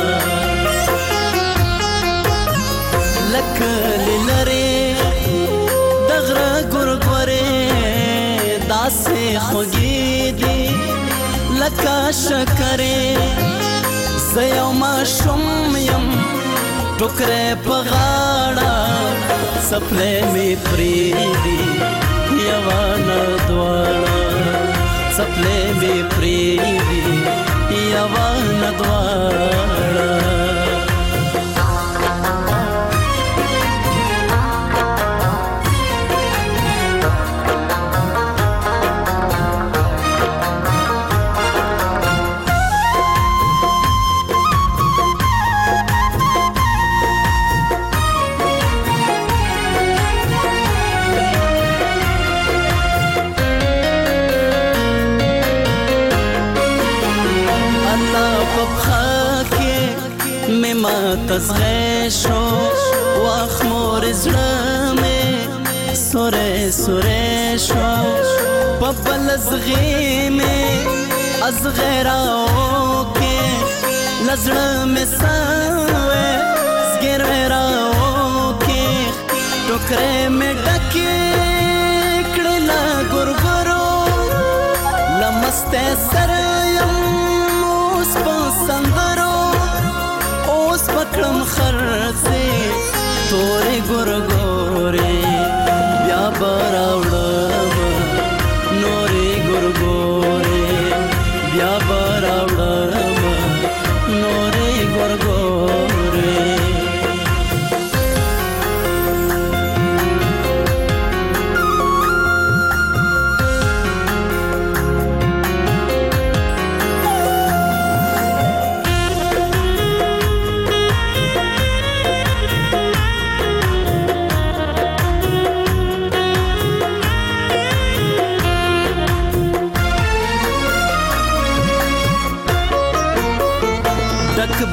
O: लकल लरे दगरा गुरगुरे दासे खुगीदी लका शकरे زيوما شميم टुकड़े पगाड़ा सपने में प्रीति यवाना द्वारा सपने में प्रीति यवाना द्वारा تزغشو واخمور زلمه سوره سوره شو ببل زغيمه ازغراو کې لزړه مساوي زګراو کې ټوکره مې ډکه کړه ګورګورو لمسته سره يم اوس پسندرو پکړم خرڅه تورې ګورګورې بیا براوړم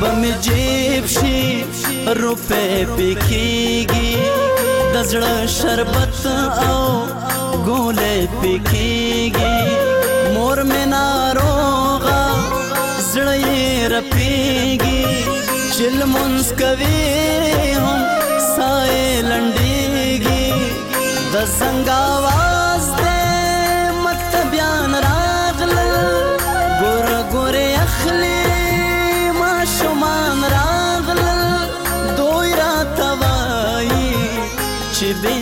O: بم جیب شي روپے پکېږي د زړه شربت او ګولې پکېږي مور مې ناروغه زړه یې رپېږي چې لمونځ کوي هم ساه یې لنډېږي د زنګ اواز دی مکتبیان راغلل ګوره ګورې اخلي ماشومان راغلل دوی راته وایي چې